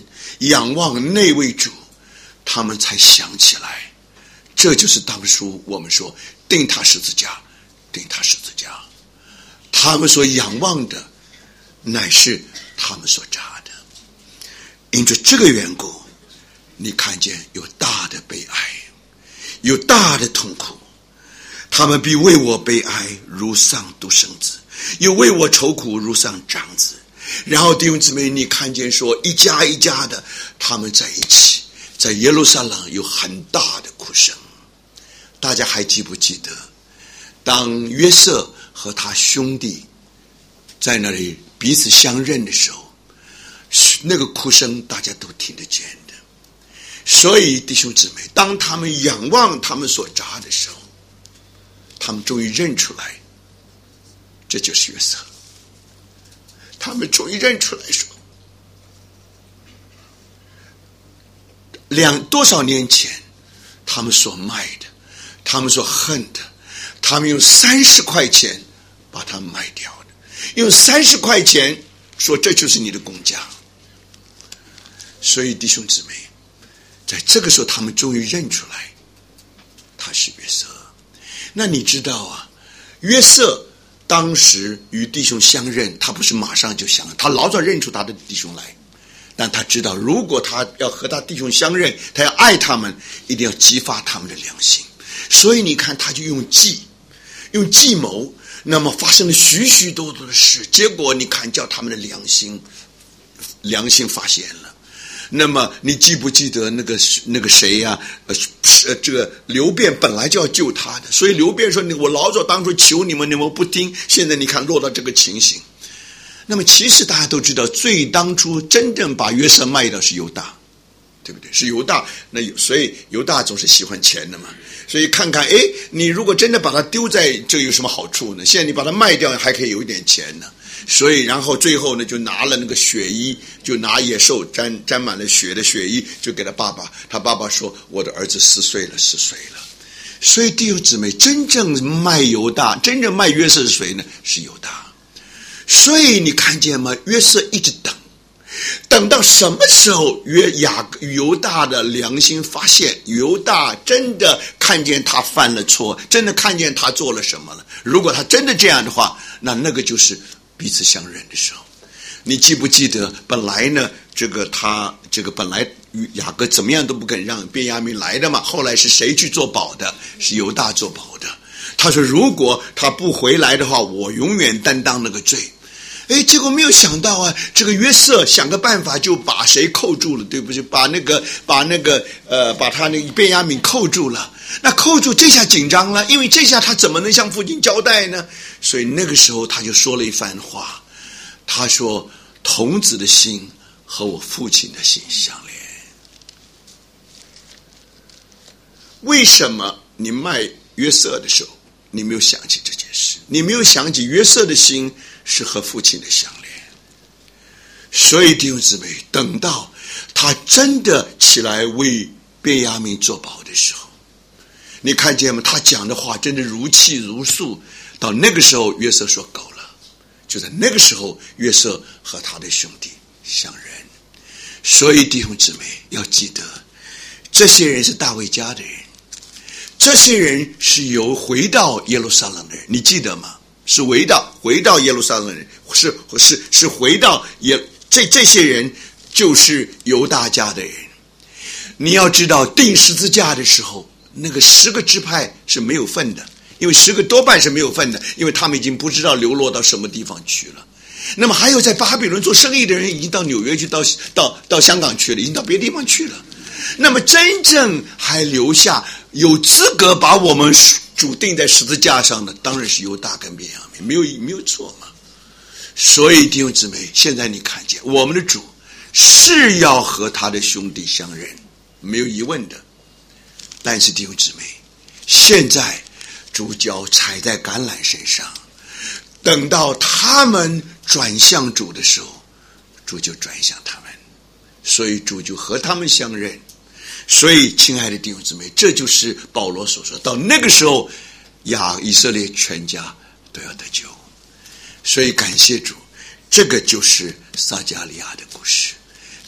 [SPEAKER 1] 仰望那位主，他们才想起来，这就是当初我们说钉他十字架，钉他十字架。他们所仰望的乃是他们所扎的。因着这个缘故，你看见有大的悲哀，有大的痛苦。他们必为我悲哀，如丧独生子，又为我愁苦，如丧长子。然后弟兄姊妹，你看见说一家一家的他们在一起，在耶路撒冷有很大的哭声。大家还记不记得，当约瑟和他兄弟在那里彼此相认的时候，那个哭声大家都听得见的。所以弟兄姊妹，当他们仰望他们所扎的时候，他们终于认出来，这就是约瑟。他们终于认出来说，多少年前他们所卖的，他们所恨的，他们用30块钱把它卖掉的，用30块钱说这就是你的工价。所以弟兄姊妹，在这个时候他们终于认出来他是约瑟。那你知道啊，约瑟当时与弟兄相认，他不是马上就相认，他老早认出他的弟兄来，但他知道如果他要和他弟兄相认，他要爱他们，一定要激发他们的良心。所以你看，他就用计谋，那么发生了许许多多的事，结果你看叫他们的良心发现了。那么你记不记得那个谁呀？这个刘辩本来就要救他的，所以刘辩说：“我老早当初求你们不听，现在你看落到这个情形。”那么其实大家都知道，最当初真正把约瑟卖掉是犹大，对不对？是犹大。所以犹大总是喜欢钱的嘛。所以看看，你如果真的把它丢在这有什么好处呢？现在你把它卖掉，还可以有一点钱呢。所以然后最后呢，就拿了那个血衣，就拿野兽沾满了血的血衣，就给他爸爸。他爸爸说：“我的儿子10岁了。”所以弟兄姊妹，真正卖约瑟是谁呢？是犹大。所以你看见吗？约瑟一直等到什么时候犹大的良心发现，犹大真的看见他犯了错，真的看见他做了什么了。如果他真的这样的话，那个就是彼此相认的时候。你记不记得本来呢，本来雅各怎么样都不肯让便雅悯来的嘛，后来是谁去做保的？是犹大做保的。他说如果他不回来的话，我永远担当那个罪。结果没有想到啊，这个约瑟想个办法就把谁扣住了，对不对？把他那个便雅悯扣住了。那扣住，这下紧张了，因为这下他怎么能向父亲交代呢？所以那个时候他就说了一番话，他说：“童子的心和我父亲的心相连。”为什么你卖约瑟的时候，你没有想起这件事？你没有想起约瑟的心是和父亲的相连。所以弟兄姊妹，等到他真的起来为便雅悯做保的时候，你看见吗？他讲的话真的如泣如诉。到那个时候，约瑟说够了。就在那个时候，约瑟和他的兄弟相认。所以弟兄姊妹要记得，这些人是大卫家的人，这些人是回到耶路撒冷的人，你记得吗？是回到耶路撒冷的人，是回到这些人就是犹大家的人。你要知道，钉十字架的时候，那个10个支派是没有份的，因为10个多半是没有份的，因为他们已经不知道流落到什么地方去了。那么还有在巴比伦做生意的人，已经到纽约去，到香港去了，已经到别的地方去了。那么真正还留下有资格把我们主钉在十字架上的，当然是犹大跟便雅悯，没有错嘛。所以弟兄姊妹，现在你看见我们的主是要和他的兄弟相认，没有疑问的。但是弟兄姊妹，现在主脚踩在橄榄身上，等到他们转向主的时候，主就转向他们，所以主就和他们相认。所以亲爱的弟兄姊妹，这就是保罗所说，到那个时候以色列全家都要得救。所以感谢主，这个就是撒迦利亚的故事。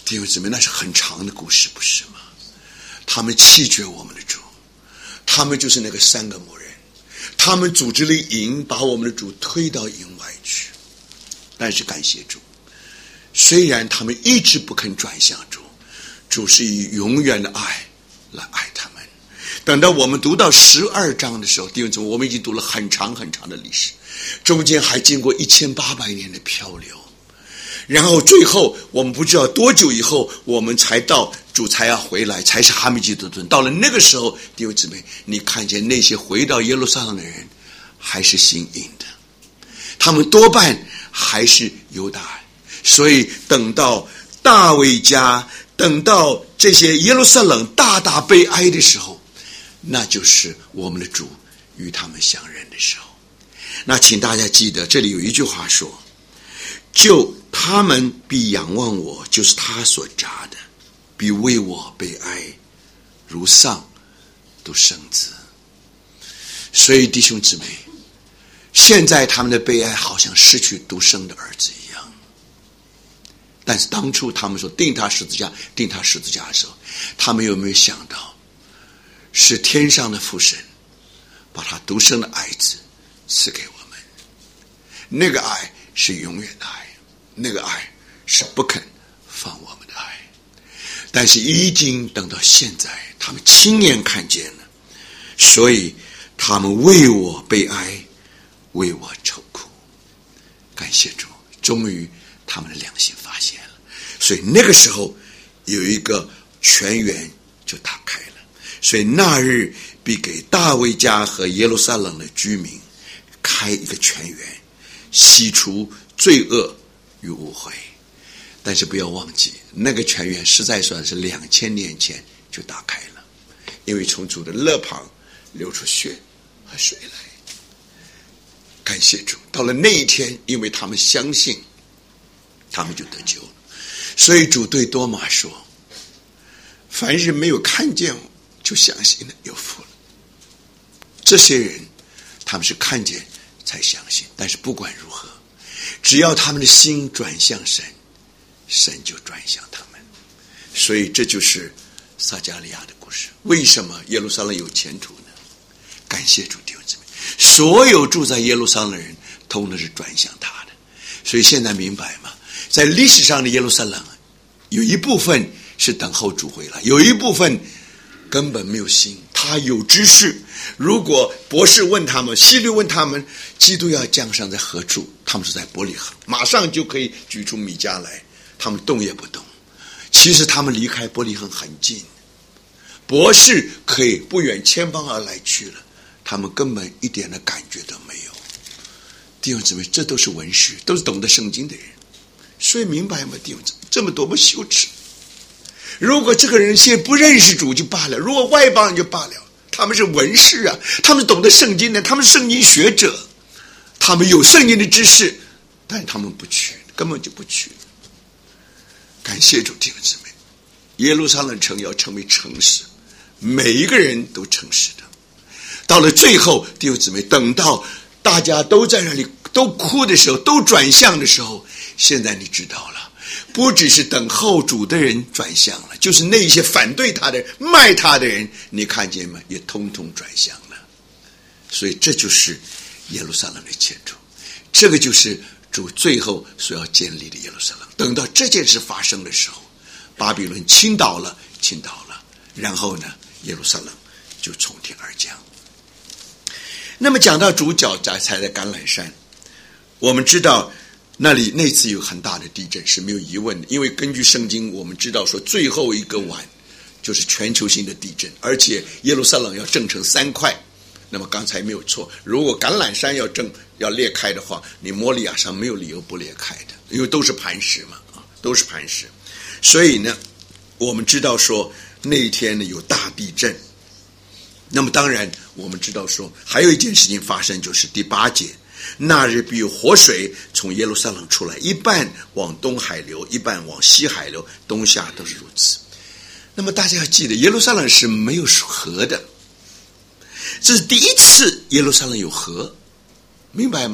[SPEAKER 1] 弟兄姊妹，那是很长的故事，不是吗？他们弃绝我们的主，他们就是那个3个牧人，他们组织了营，把我们的主推到营外去。但是感谢主，虽然他们一直不肯转向主，主是以永远的爱来爱他们。等到我们读到12章的时候，弟兄姊妹，我们已经读了很长很长的历史，中间还经过1800年的漂流，然后最后我们不知道多久以后，我们才到主才要回来，才是哈米吉多顿。到了那个时候，弟兄姊妹，你看见那些回到耶路撒冷的人还是新印的，他们多半还是犹大。所以等到大卫家，等到这些耶路撒冷大大悲哀的时候，那就是我们的主与他们相认的时候。那请大家记得，这里有一句话说，就他们必仰望我，就是他所扎的，必为我悲哀，如丧独生子。所以弟兄姊妹，现在他们的悲哀好像失去独生的儿子一样，但是当初他们说钉他十字架的时候，他们有没有想到是天上的父神把他独生的爱子赐给我们？那个爱是永远的爱，那个爱是不肯放我们的爱。但是已经等到现在，他们亲眼看见了，所以他们为我悲哀，为我愁苦。感谢主，终于他们的良心发现了。所以那个时候有一个泉源就打开了。所以那日必给大卫家和耶路撒冷的居民开一个泉源，洗除罪恶与污秽。但是不要忘记，那个泉源实在算是2000年前就打开了，因为从主的肋旁流出血和水来。感谢主，到了那一天，因为他们相信，他们就得救了。所以主对多马说，凡是没有看见我就相信的，有福了。这些人他们是看见才相信，但是不管如何，只要他们的心转向神，神就转向他们。所以这就是撒迦利亚的故事。为什么耶路撒冷有前途呢？感谢主，弟兄姊妹，所有住在耶路撒冷的人通通是转向他的。所以现在明白吗？在历史上的耶路撒冷，有一部分是等候主回来，有一部分根本没有心。他有知识，如果博士问他们，希律问他们，基督要降生在何处，他们是在伯利恒，马上就可以举出米迦来，他们动也不动。其实他们离开伯利恒很近，博士可以不远千邦而来去了，他们根本一点的感觉都没有。弟兄姊妹，这都是文士，都是懂得圣经的人。所以明白吗？弟兄姊妹，这么多么羞耻。如果这个人现在不认识主就罢了，如果外邦人就罢了，他们是文士啊，他们懂得圣经的，他们是圣经学者，他们有圣经的知识，但他们不去，根本就不去。感谢主，弟兄姊妹，耶路撒冷城要成为诚实，每一个人都诚实的。到了最后，弟兄姊妹，等到大家都在那里都哭的时候，都转向的时候，现在你知道了，不只是等候主的人转向了，就是那些反对他的人、卖他的人，你看见吗？也通通转向了。所以这就是耶路撒冷的前途，这个就是主最后所要建立的耶路撒冷。等到这件事发生的时候，巴比伦倾倒了，然后呢，耶路撒冷就从天而降。那么讲到主脚踩在橄榄山，我们知道那次有很大的地震是没有疑问的，因为根据圣经我们知道说最后一个晚就是全球性的地震，而且耶路撒冷要震成3块。那么刚才没有错，如果橄榄山要裂开的话，你摩利亚山没有理由不裂开的，因为都是磐石嘛，都是磐石。所以呢，我们知道说那一天呢有大地震。那么当然我们知道说还有一件事情发生，就是第8节，那日必有活水从耶路撒冷出来，一半往东海流，一半往西海流，东下都是如此。那么大家要记得，耶路撒冷是没有河的，这是第一次耶路撒冷有河，明白吗？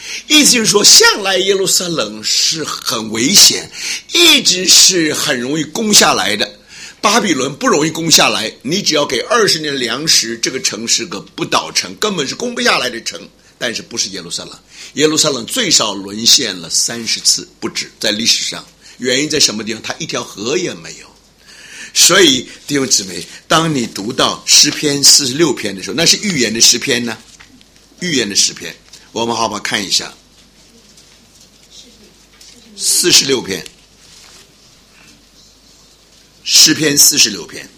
[SPEAKER 1] 意思就是说，向来耶路撒冷是很危险，一直是很容易攻下来的。巴比伦不容易攻下来，你只要给20年粮食，这个城是个不倒城，根本是攻不下来的城。但是不是耶路撒冷？耶路撒冷最少沦陷了30次不止，在历史上。原因在什么地方？它一条河也没有。所以弟兄姊妹，当你读到诗篇46篇的时候，那是预言的诗篇呢，预言的诗篇。我们好好看一下46篇，诗篇46篇。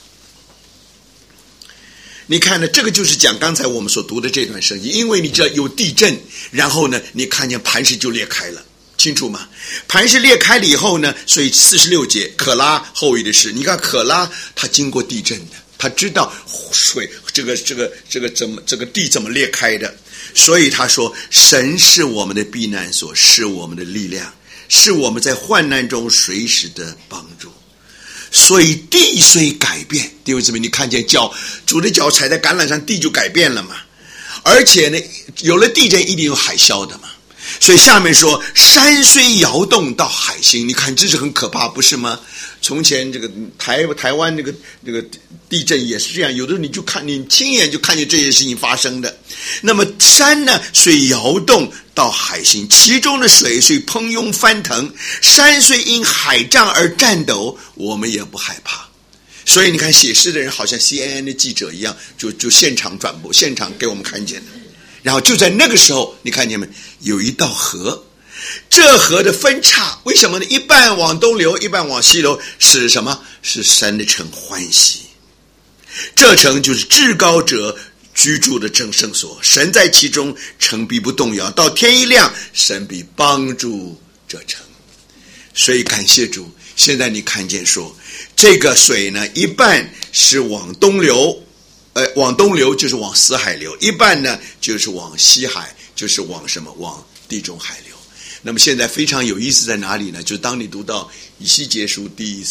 [SPEAKER 1] 你看呢，这个就是讲刚才我们所读的这段圣经。因为你知道有地震，然后呢你看见磐石就裂开了，清楚吗？磐石裂开了以后呢，所以46节可拉后裔的事，你看可拉他经过地震的，他知道水这个地怎么裂开的，所以他说神是我们的避难所，是我们的力量，是我们在患难中随时的帮助。所以地虽改变，弟兄姊妹，你看见主的脚踩在橄榄上，地就改变了嘛。而且呢，有了地震一定有海啸的嘛。所以下面说山虽摇动到海心，你看这是很可怕，不是吗？从前这个台湾这个地震也是这样，有的时候你亲眼就看见这些事情发生的。那么山呢虽摇动到海心，其中的水虽喷涌翻腾，山虽因海涨而颤抖，我们也不害怕。所以你看写诗的人好像 CNN 的记者一样，就现场转播，现场给我们看见的。然后就在那个时候，你看见没？有一道河，这河的分叉，为什么呢？一半往东流，一半往西流，是什么？是神的城欢喜。这城就是至高者居住的正圣所，神在其中，城必不动摇。到天一亮，神必帮助这城。所以感谢主，现在你看见说，这个水呢，一半是往东流，往东流就是往死海流，一半呢就是往西海，就是往什么？往地中海流。那么现在非常有意思在哪里呢？就是当你读到以西结书第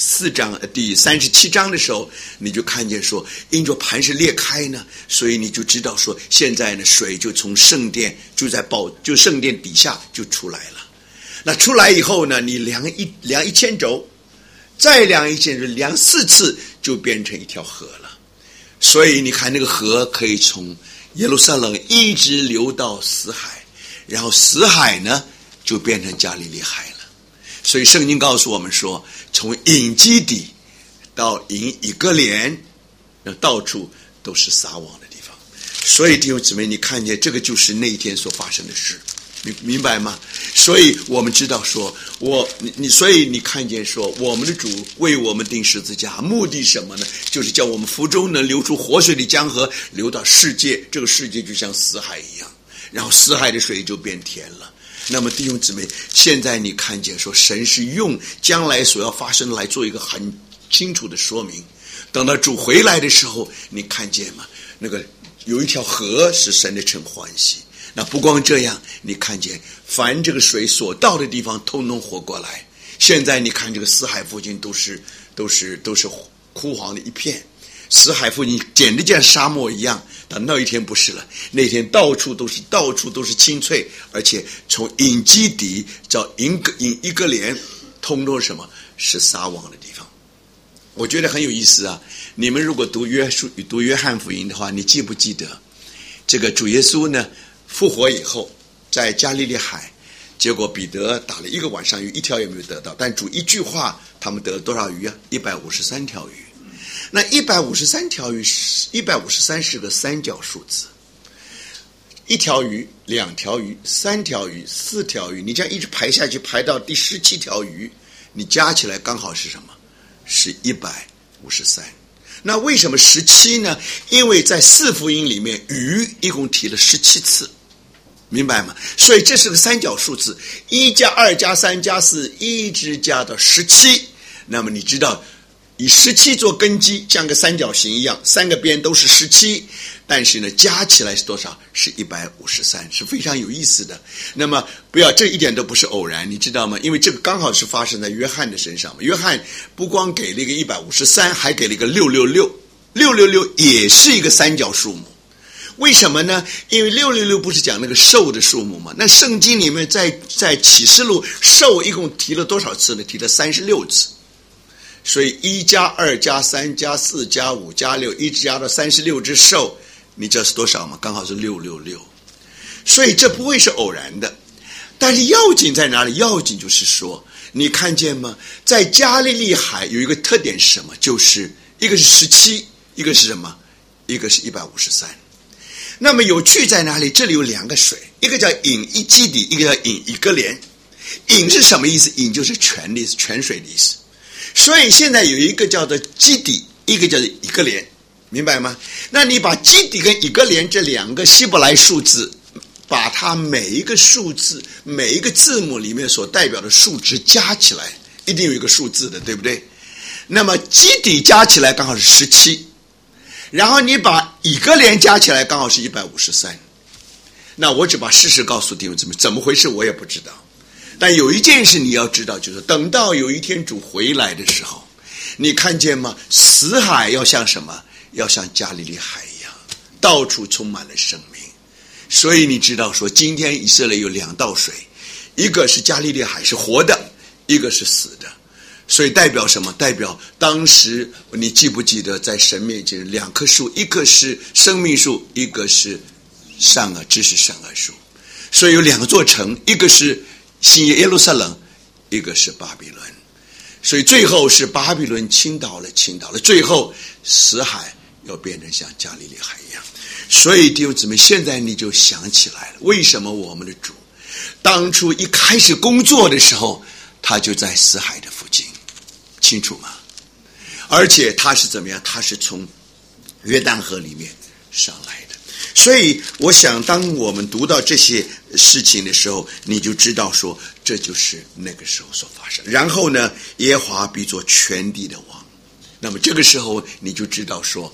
[SPEAKER 1] 37章的时候，你就看见说，因着磐石裂开呢，所以你就知道说，现在呢水就从圣殿就圣殿底下就出来了。那出来以后呢，你量1000轴，再量1000轴，量4次就变成一条河了。所以你看那个河可以从耶路撒冷一直流到死海，然后死海呢就变成加利利海了。所以圣经告诉我们说，从隐基底到以哥连，到处都是撒网的地方。所以弟兄姊妹，你看见这个就是那一天所发生的事，明白吗？所以我们知道说，所以你看见说，我们的主为我们钉十字架，目的什么呢？就是叫我们腹中能流出活水的江河，流到世界，这个世界就像死海一样，然后死海的水就变甜了。那么弟兄姊妹，现在你看见说，神是用将来所要发生的来做一个很清楚的说明。等到主回来的时候，你看见吗？那个有一条河是神的城欢喜。那不光这样，你看见凡这个水所到的地方通通活过来。现在你看这个死海附近都是枯黄的一片，死海附近简直像沙漠一样。但那一天不是了，那天到处都是青翠，而且从隐基底到以哥连，通通是什么？是撒网的地方。我觉得很有意思啊！你们如果读约翰福音的话，你记不记得这个主耶稣呢复活以后，在加利利海，结果彼得打了1个晚上鱼，一条也没有得到，但主一句话，他们得了多少鱼啊？153条鱼。那153条鱼，153是个三角数字，1条鱼、2条鱼、3条鱼、4条鱼，你这样一直排下去，排到第17条鱼，你加起来刚好是什么？是153。那为什么17呢？因为在4福音里面，鱼一共提了17次，明白吗？所以这是个三角数字，1加2加3加4，一直加到17。那么你知道，以17做根基，像个三角形一样，3个边都是17，但是呢，加起来是多少？是153，是非常有意思的。那么不要，这一点都不是偶然，你知道吗？因为这个刚好是发生在约翰的身上嘛。约翰不光给了一个153，还给了一个666，666也是一个三角数目。 为什么呢？因为666不是讲那个兽的数目吗？那圣经里面在启示录兽一共提了多少次呢？提了36次。所以1加2加3加4加5加6，一直加到36只兽，你知道是多少吗？刚好是666。所以这不会是偶然的。但是要紧在哪里？要紧就是说，你看见吗？在加利利海有一个特点是什么？就是一个是17，一个是什么？一个是153。那么有趣在哪里？这里有2个水，一个叫隐一基底，一个叫隐一哥连。隐是什么意思？隐就是泉的意思，泉水的意思。所以现在有一个叫做基底，一个叫做以哥连，明白吗？那你把基底跟以哥连这2个希伯来数字，把它每一个数字每一个字母里面所代表的数值加起来，一定有一个数字的，对不对？那么基底加起来刚好是17，然后你把以哥连加起来刚好是153。那我只把事实告诉弟兄姊妹，怎么回事我也不知道。但有一件事你要知道，就是等到有一天主回来的时候，你看见吗？死海要像什么？要像加利利海一样，到处充满了生命。所以你知道说，今天以色列有2道水，一个是加利利海是活的，一个是死的。所以代表什么？代表当时你记不记得在神面前2棵树，一棵是生命树，一个是善恶知识善恶树。所以有2个座城，一个是新耶路撒冷，一个是巴比伦。所以最后是巴比伦倾倒了，最后死海要变成像加利利海一样。所以弟兄姊妹，现在你就想起来了，为什么我们的主当初一开始工作的时候，他就在死海的附近，清楚吗？而且他是怎么样？他是从约旦河里面上来的。所以我想当我们读到这些事情的时候，你就知道说这就是那个时候所发生。然后呢，耶和华必做全地的王。那么这个时候你就知道说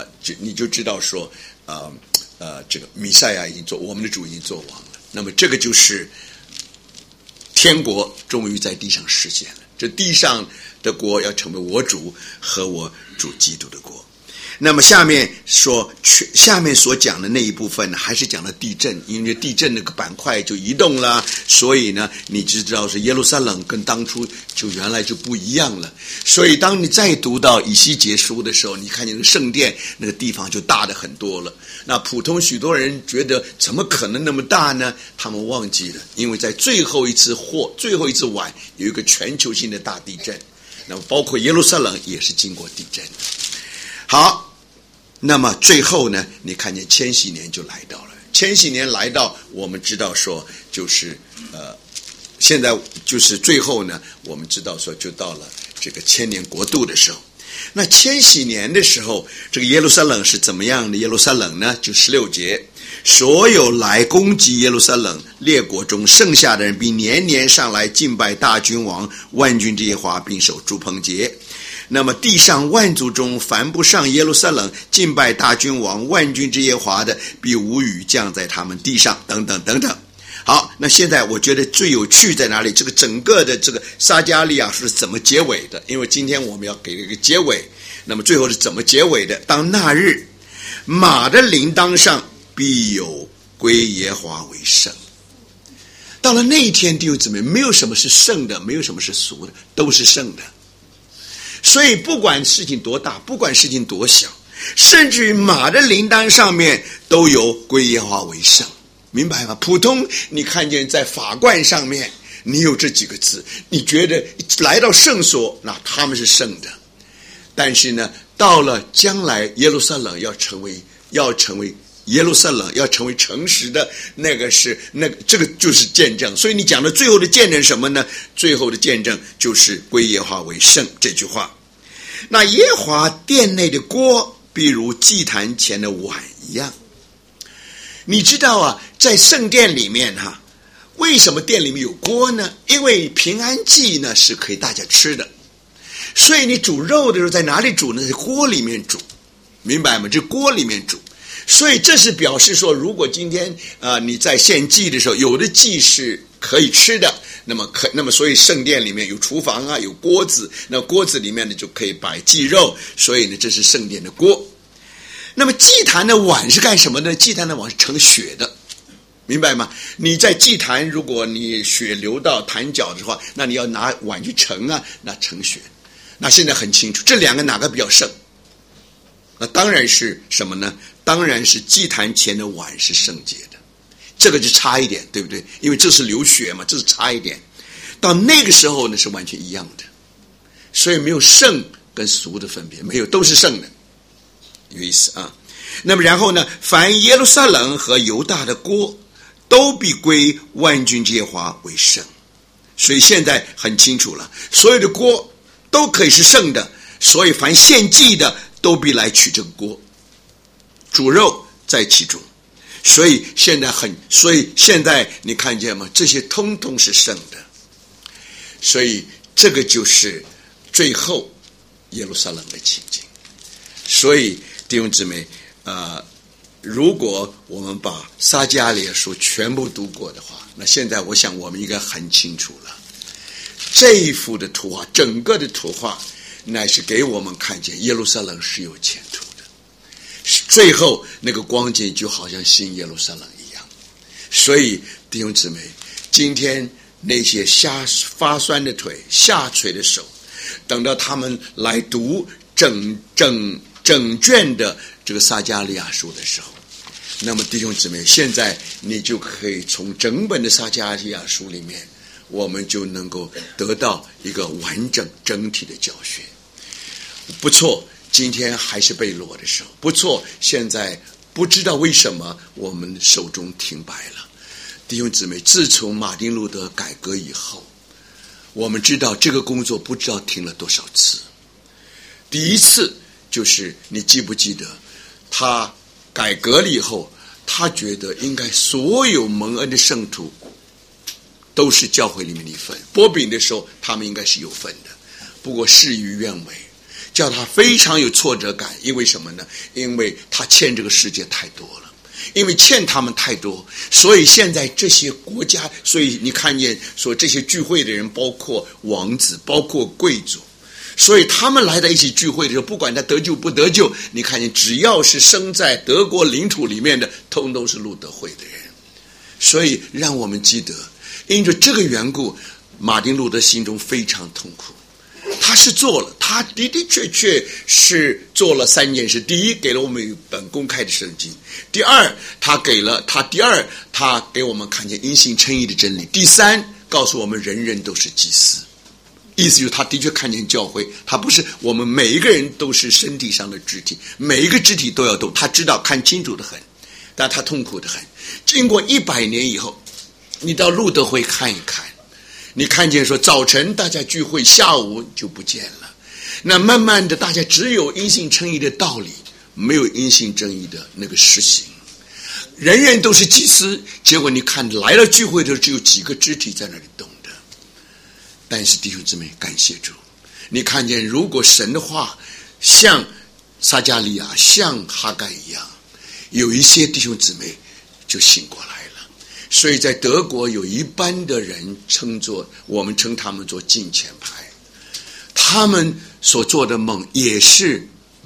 [SPEAKER 1] 这个弥赛亚已经做，我们的主已经做王了。那么这个就是天国终于在地上实现了，这地上的国要成为我主和我主基督的国。那么下面所讲的那一部分呢，还是讲了地震，因为地震那个板块就移动了，所以呢，你知道是耶路撒冷跟当初就原来就不一样了。所以当你再读到以西结书的时候，你看见那个圣殿那个地方就大的很多了。那普通许多人觉得怎么可能那么大呢？他们忘记了，因为在最后一次晚有一个全球性的大地震，那么包括耶路撒冷也是经过地震的。好，那么最后呢，你看见千禧年就来到了。千禧年来到，我们知道说就是现在就是最后呢，我们知道说就到了这个千年国度的时候。那千禧年的时候，这个耶路撒冷是怎么样的？耶路撒冷呢，就16节，所有来攻击耶路撒冷列国中剩下的人，必年年上来敬拜大君王万军之耶和华，并守住棚节。那么地上万族中凡不上耶路撒冷敬拜大君王万军之耶和华的，必无雨降在他们地上，等等等等。好，那现在我觉得最有趣在哪里？这个整个的这个撒迦利亚是怎么结尾的？因为今天我们要给一个结尾，那么最后是怎么结尾的？当那日，马的铃铛上必有归耶和华为圣。到了那一天，弟兄姊妹，没有什么是圣的，没有什么是俗的，都是圣的。所以不管事情多大，不管事情多小，甚至于马的铃铛上面都有归耶和华为圣，明白吗？普通你看见在法冠上面你有这几个字，你觉得来到圣所，那他们是圣的。但是呢，到了将来耶路撒冷要成为耶路撒冷要成为诚实的，这个就是见证。所以你讲的最后的见证什么呢？最后的见证就是归耶和华为圣这句话。那耶和华殿内的锅，必如祭坛前的碗一样。你知道啊，在圣殿里面为什么殿里面有锅呢？因为平安祭呢是可以大家吃的，所以你煮肉的时候在哪里煮呢？在锅里面煮，明白吗？这锅里面煮。所以这是表示说，如果今天你在献祭的时候，有的祭是可以吃的，那么所以圣殿里面有厨房有锅子，那锅子里面呢就可以摆祭肉，所以呢这是圣殿的锅。 那么祭坛的碗是干什么的？祭坛的碗是盛血的，明白吗？你在祭坛，如果你血流到坛角的话，那你要拿碗去盛啊，那盛血。那现在很清楚，这两个哪个比较圣？那当然是什么呢？当然是祭坛前的碗是圣洁的，这个就差一点，对不对？因为这是流血嘛，这是差一点。到那个时候呢，是完全一样的，所以没有圣跟俗的分别，没有，都是圣的，有意思啊。那么然后呢，凡耶路撒冷和犹大的锅，都必归万军之耶和华为圣。所以现在很清楚了，所有的锅都可以是圣的，所以凡献祭的都必来取这个锅，煮肉在其中。所以现在你看见吗？这些通通是圣的。所以这个就是最后耶路撒冷的情景。所以弟兄姊妹，如果我们把撒迦利亚书全部读过的话，那现在我想我们应该很清楚了，这一幅的图画，整个的图画乃是给我们看见耶路撒冷是有前途的，最后那个光景就好像新耶路撒冷一样。所以弟兄姊妹，今天那些发酸的腿下垂的手，等到他们来读整卷的这个撒迦利亚书的时候，那么弟兄姊妹，现在你就可以从整本的撒迦利亚书里面，我们就能够得到一个完整整体的教学。不错，今天还是被掳的时候，不错，现在不知道为什么我们手中停摆了。弟兄姊妹，自从马丁路德改革以后，我们知道这个工作不知道停了多少次。第一次就是你记不记得，他改革了以后，他觉得应该所有蒙恩的圣徒都是教会里面的一份，擘饼的时候他们应该是有份的，不过事与愿违，叫他非常有挫折感。因为什么呢？因为他欠这个世界太多了，因为欠他们太多，所以现在这些国家，所以你看见说这些聚会的人，包括王子，包括贵族，所以他们来在一起聚会的时候，不管他得救不得救，你看见只要是生在德国领土里面的，通都是路德会的人。所以让我们记得，因着这个缘故，马丁路德心中非常痛苦。他是做了，他的的确确是做了3件事。第一，给了我们一本公开的圣经；第二，他给我们看见因信称义的真理；第三，告诉我们人人都是祭司。意思就是他的确看见教会，他不是我们每一个人都是身体上的肢体，每一个肢体都要动，他知道看清楚的很，但他痛苦的很。经过100年以后，你到路德会看一看，你看见说早晨大家聚会，下午就不见了。那慢慢的大家只有因信称义的道理，没有因信称义的那个实行。人人都是祭司，结果你看来了聚会的时候，只有几个肢体在那里动的。但是弟兄姊妹，感谢主，你看见如果神的话像撒迦利亚像哈该一样，有一些弟兄姊妹就醒过来了。所以在德国有一般的人我们称他们做近前派，他们所做的梦也是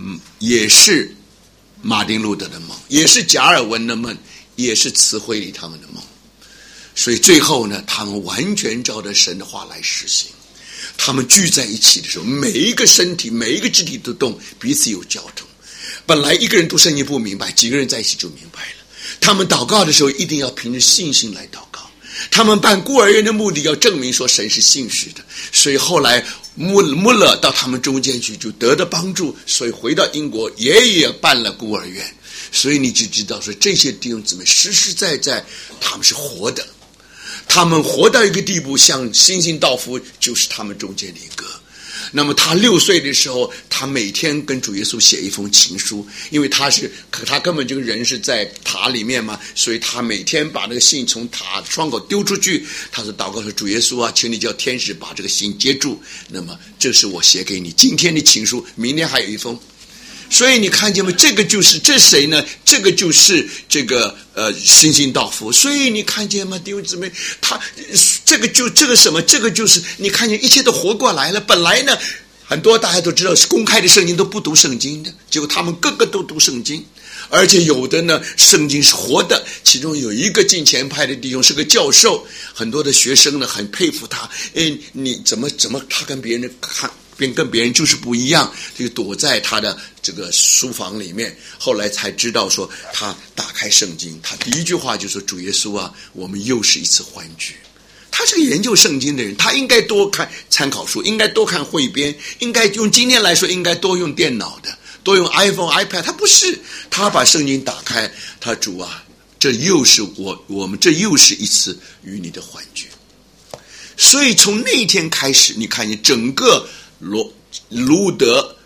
[SPEAKER 1] 马丁路德的梦，也是加尔文的梦，也是慈惠里他们的梦。所以最后呢，他们完全照着神的话来实行。他们聚在一起的时候，每一个身体每一个肢体都动，彼此有交通。本来一个人读圣经不明白，几个人在一起就明白了。他们祷告的时候一定要凭着信心来祷告。他们办孤儿院的目的要证明说神是信实的。所以后来穆勒到他们中间去，就得到帮助，所以回到英国也办了孤儿院。所以你就知道说这些弟兄姊妹实实在在他们是活的，他们活到一个地步，像星星道夫就是他们中间的一个。那么他6岁的时候，他每天跟主耶稣写一封情书，因为他根本这个人是在塔里面嘛，所以他每天把那个信从塔窗口丢出去。他说祷告说，主耶稣啊，请你叫天使把这个信接住，那么这是我写给你今天的情书，明天还有一封。所以你看见吗？这谁呢？这个就是这个星星道夫。所以你看见吗？弟兄姊妹，这个就是你看见一切都活过来了。本来呢， 很多大家都知道是公开的圣经都不读圣经的，结果他们个个都读圣经，而且有的呢圣经是活的。其中有一个近前派的弟兄是个教授，很多的学生呢很佩服他，你怎么他跟别人就是不一样，就躲在他的这个书房里面。后来才知道说，他打开圣经，他第一句话就说：主耶稣啊，我们又是一次欢聚。他是个研究圣经的人，他应该多看参考书，应该多看汇编，应该用今天来说应该多用电脑的，多用 iPhone、iPad。他不是，他把圣经打开，他主啊，这又是我们这又是一次与你的欢聚。所以从那一天开始，你看见整个路德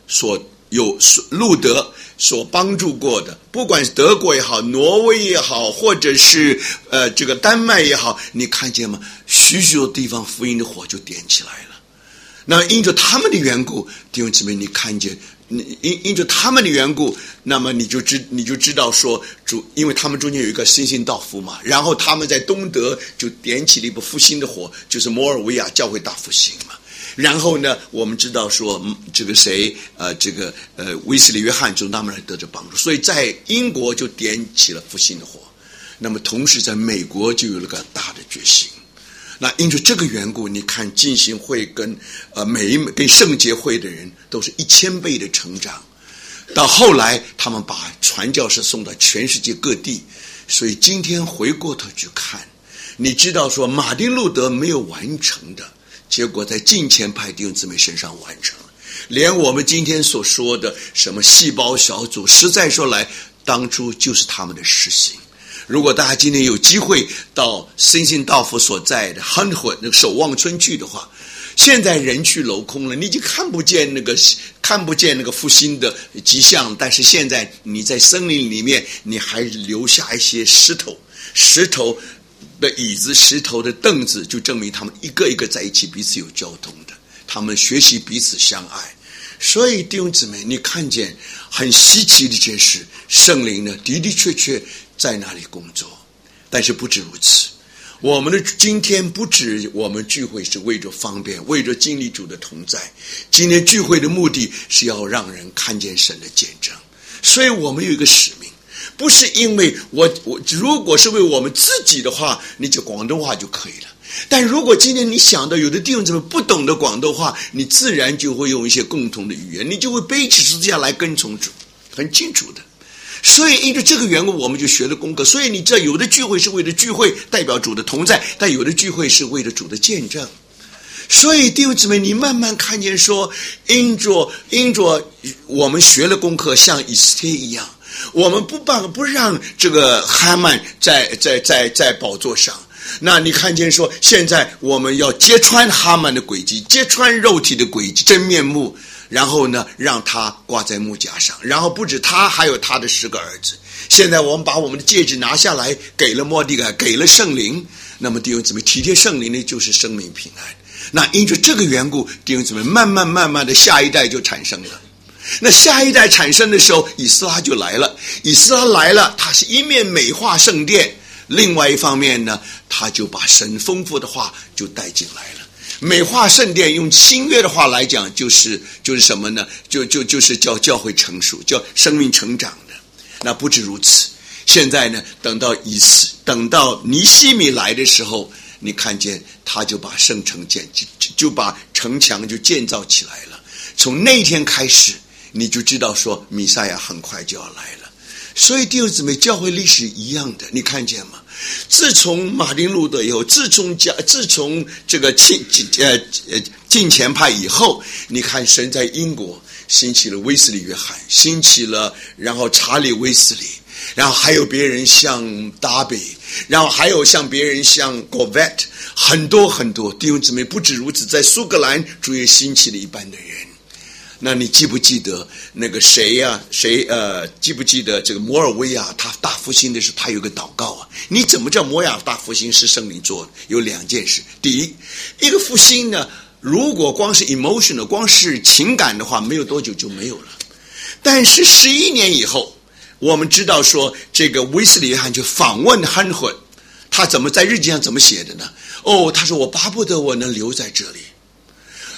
[SPEAKER 1] 所帮助过的，不管是德国也好，挪威也好，或者是这个丹麦也好，你看见吗？许许多地方福音的火就点起来了。那因着他们的缘故，弟兄姊妹，你看见因着他们的缘故，那么你就知道说主，因为他们中间有一个新兴道夫嘛，然后他们在东德就点起了一部复兴的火，就是摩尔维亚教会大复兴嘛。然后呢，我们知道说这个谁威斯利约翰从他们来得着帮助，所以在英国就点起了复兴的火。那么同时在美国就有了个大的决心。那因着这个缘故，你看浸信会跟跟圣洁会的人都是1000倍的成长。到后来他们把传教士送到全世界各地。所以今天回过头去看，你知道说马丁路德没有完成的，结果在近前派弟兄姊妹身上完成了。连我们今天所说的什么细胞小组，实在说来当初就是他们的实行。如果大家今天有机会到新兴道夫所在的 Huntwood 那个守望村去的话，现在人去楼空了，你已经看不见那个复兴的迹象，但是现在你在森林里面，你还留下一些石头的椅子、石头的凳子，就证明他们一个一个在一起，彼此有交通的，他们学习彼此相爱。所以弟兄姊妹，你看见很稀奇的一件事，圣灵呢的的确确在那里工作。但是不止如此，我们的今天不止我们聚会是为着方便，为着经历主的同在，今天聚会的目的是要让人看见神的见证。所以我们有一个使命，不是因为我如果是为我们自己的话，你就广东话就可以了。但如果今天你想到有的弟兄姊妹不懂得广东话，你自然就会用一些共同的语言，你就会背起十字架来跟从主，很清楚的。所以因为这个缘故，我们就学了功课。所以你知道，有的聚会是为了聚会，代表主的同在，但有的聚会是为了主的见证。所以弟兄姊妹，你慢慢看见说，因着我们学了功课，像以斯帖一样，我们不让这个哈曼在宝座上。那你看见说，现在我们要揭穿哈曼的诡计，揭穿肉体的诡计真面目，然后呢让他挂在木架上，然后不止他，还有他的10个儿子。现在我们把我们的戒指拿下来，给了末底改，给了圣灵。那么弟兄姊妹，体贴圣灵呢，就是生命平安。那因着这个缘故，弟兄姊妹，慢慢的下一代就产生了。那下一代产生的时候，以斯拉就来了。以斯拉来了，他是一面美化圣殿，另外一方面呢，他就把神丰富的话就带进来了。美化圣殿，用新约的话来讲，就是什么呢？就是叫教会成熟，叫生命成长的。那不止如此，现在呢，等到尼希米来的时候，你看见他就把圣城就把城墙就建造起来了。从那天开始，你就知道说弥赛亚很快就要来了。所以弟兄姊妹，教会历史一样的，你看见吗？自从马丁路德以后，自从这个近前派以后，你看神在英国兴起了威斯利约翰，兴起了然后查理威斯利，然后还有别人像达比，然后还有像别人像 Govet， 很多很多弟兄姊妹。不止如此，在苏格兰主也兴起了一般的人。那你记不记得那个记不记得这个摩尔维亚他大复兴的时候，他有个祷告啊？你怎么叫摩尔维亚大复兴是圣灵做的？有2件事。第一，一个复兴呢，如果光是 emotional， 光是情感的话，没有多久就没有了。但是11年以后，我们知道说这个威斯利约翰就访问汉混，他怎么在日记上怎么写的呢？他说我巴不得我能留在这里。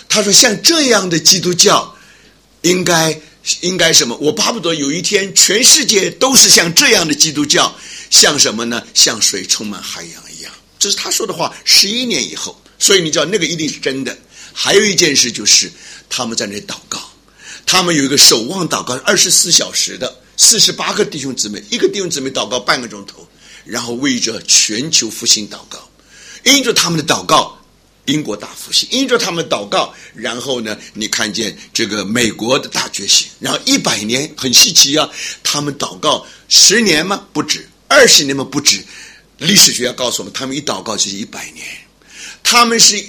[SPEAKER 1] 他说像这样的基督教应该什么？我巴不得有一天全世界都是像这样的基督教，像什么呢？像水充满海洋一样。这是他说的话，11年以后。所以你知道那个一定是真的。还有一件事就是他们在那里祷告，他们有一个守望祷告24小时的48个弟兄姊妹，一个弟兄姊妹祷告半个钟头，然后为着全球复兴祷告。因着他们的祷告，英国大复兴；因着他们的祷告，然后呢，你看见这个美国的大觉醒，然后100年很稀奇啊，他们祷告10年吗？不止，20年吗？不止。历史学家告诉我们，他们一祷告就是100年。他们是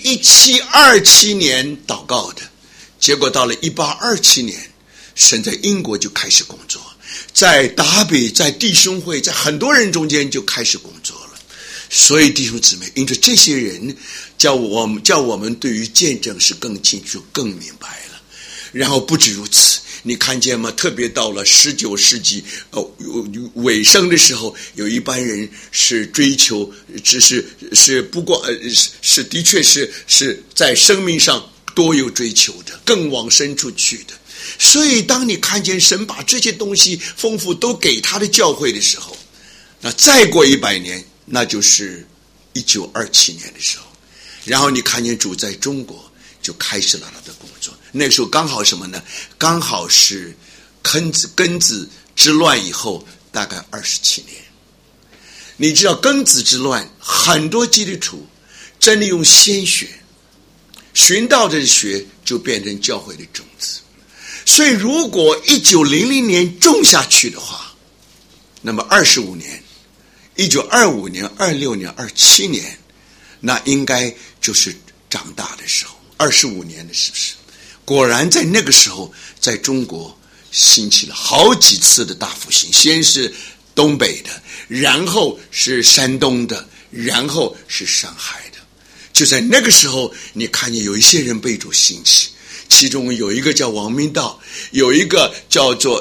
[SPEAKER 1] 1727年祷告的，结果到了1827年，神在英国就开始工作，在达比，在弟兄会，在很多人中间就开始工作了。所以弟兄姊妹，因着这些人，叫我们对于见证是更清楚、更明白了。然后不止如此，你看见吗？特别到了19世纪尾声的时候，有一班人是追求，只是不过是的确是在生命上多有追求的，更往深处去的。所以当你看见神把这些东西丰富都给他的教会的时候，那再过100年，那就是1927年的时候，然后你看见主在中国就开始了他的工作。那个时候刚好什么呢？刚好是庚子之乱以后大概27年。你知道庚子之乱，很多基督徒真的用鲜血寻到的血就变成教会的种子。所以如果1900年种下去的话，那么25年，1925年、26年、27年，那应该就是长大的时候，25年的是不是？果然在那个时候，在中国兴起了好几次的大复兴，先是东北的，然后是山东的，然后是上海的。就在那个时候，你看见有一些人被主兴起，其中有一个叫王明道，有一个叫做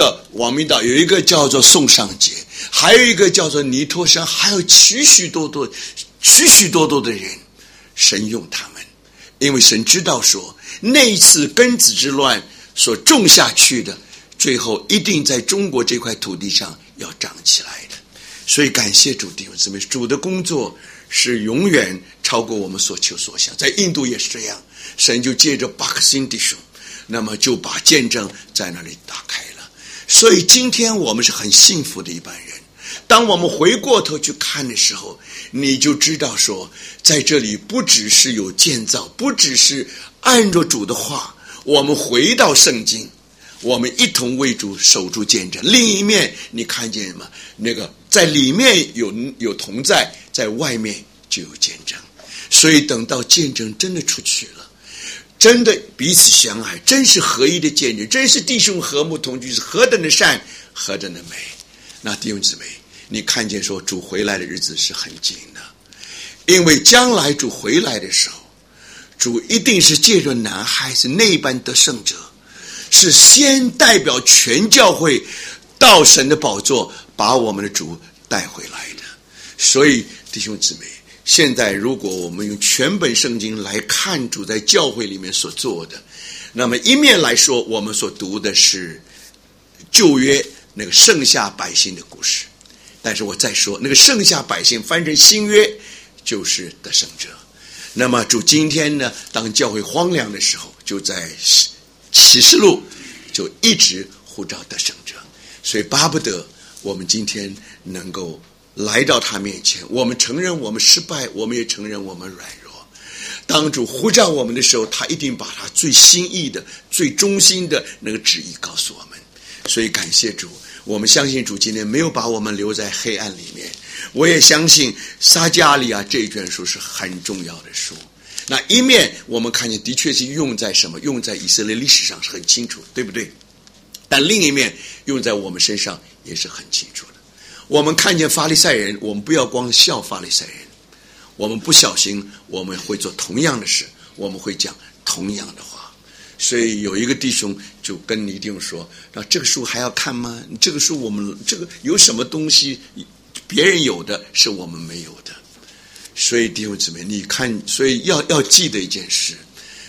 [SPEAKER 1] 宋尚节，还有一个叫做尼托生，还有许许多多的人，神用他们，因为神知道说那一次庚子之乱所种下去的，最后一定在中国这块土地上要长起来的。所以感谢主，弟兄姊妹，主的工作是永远超过我们所求所想。在印度也是这样，神就借着巴克辛弟兄，那么就把见证在那里打开了。所以今天我们是很幸福的一班人。当我们回过头去看的时候，你就知道说，在这里不只是有建造，不只是按着主的话，我们回到圣经，我们一同为主守住见证。另一面你看见吗？那个在里面有同在，在外面就有见证。所以等到见证真的出去了，真的彼此相爱，真是合一的见证，真是弟兄和睦同居，是何等的善，何等的美。那弟兄姊妹，你看见说主回来的日子是很近的，因为将来主回来的时候，主一定是借着男孩子那般得胜者，是先代表全教会到神的宝座，把我们的主带回来的。所以弟兄姊妹，现在如果我们用全本圣经来看主在教会里面所做的，那么一面来说，我们所读的是旧约那个剩下百姓的故事，但是我再说，那个剩下百姓翻成新约就是得胜者。那么主今天呢，当教会荒凉的时候，就在启示录就一直呼召得胜者。所以巴不得我们今天能够来到他面前，我们承认我们失败，我们也承认我们软弱。当主呼召我们的时候，他一定把他最心意的、最忠心的那个旨意告诉我们。所以感谢主，我们相信主今天没有把我们留在黑暗里面。我也相信撒迦利亚这一卷书是很重要的书。那一面我们看见的确是用在什么？用在以色列历史上是很清楚，对不对？但另一面用在我们身上也是很清楚的。我们看见法利赛人，我们不要光笑法利赛人，我们不小心我们会做同样的事，我们会讲同样的话。所以有一个弟兄就跟你弟兄说，那这个书还要看吗？这个书我们这个有什么东西别人有的是我们没有的。所以弟兄姊妹，你看，所以要记得一件事，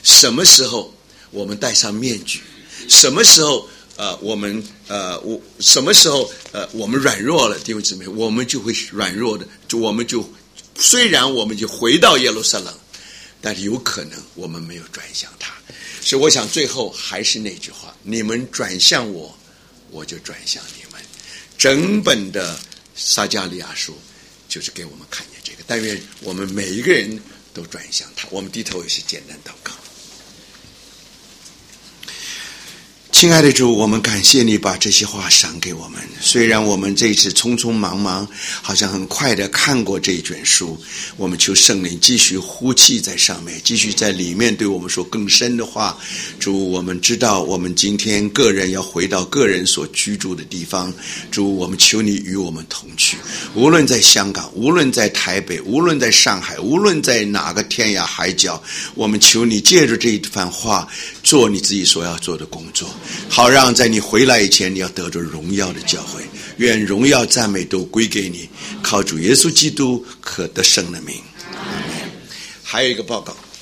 [SPEAKER 1] 什么时候我们戴上面具，什么时候什么时候我们软弱了，弟兄姊妹，我们就会软弱的，虽然我们就回到耶路撒冷，但是有可能我们没有转向他。所以我想最后还是那句话，你们转向我，我就转向你们。整本的撒迦利亚书就是给我们看见这个，但愿我们每一个人都转向他。我们低头也是简单祷告。亲爱的主，我们感谢你把这些话赏给我们。虽然我们这一次匆匆忙忙，好像很快的看过这一卷书，我们求圣灵继续呼气在上面，继续在里面对我们说更深的话。主，我们知道我们今天个人要回到个人所居住的地方。主，我们求你与我们同去，无论在香港，无论在台北，无论在上海，无论在哪个天涯海角，我们求你借着这一番话做你自己所要做的工作，好让在你回来以前，你要得着荣耀的教会。愿荣耀赞美都归给你，靠主耶稣基督可得胜的名。还有一个报告。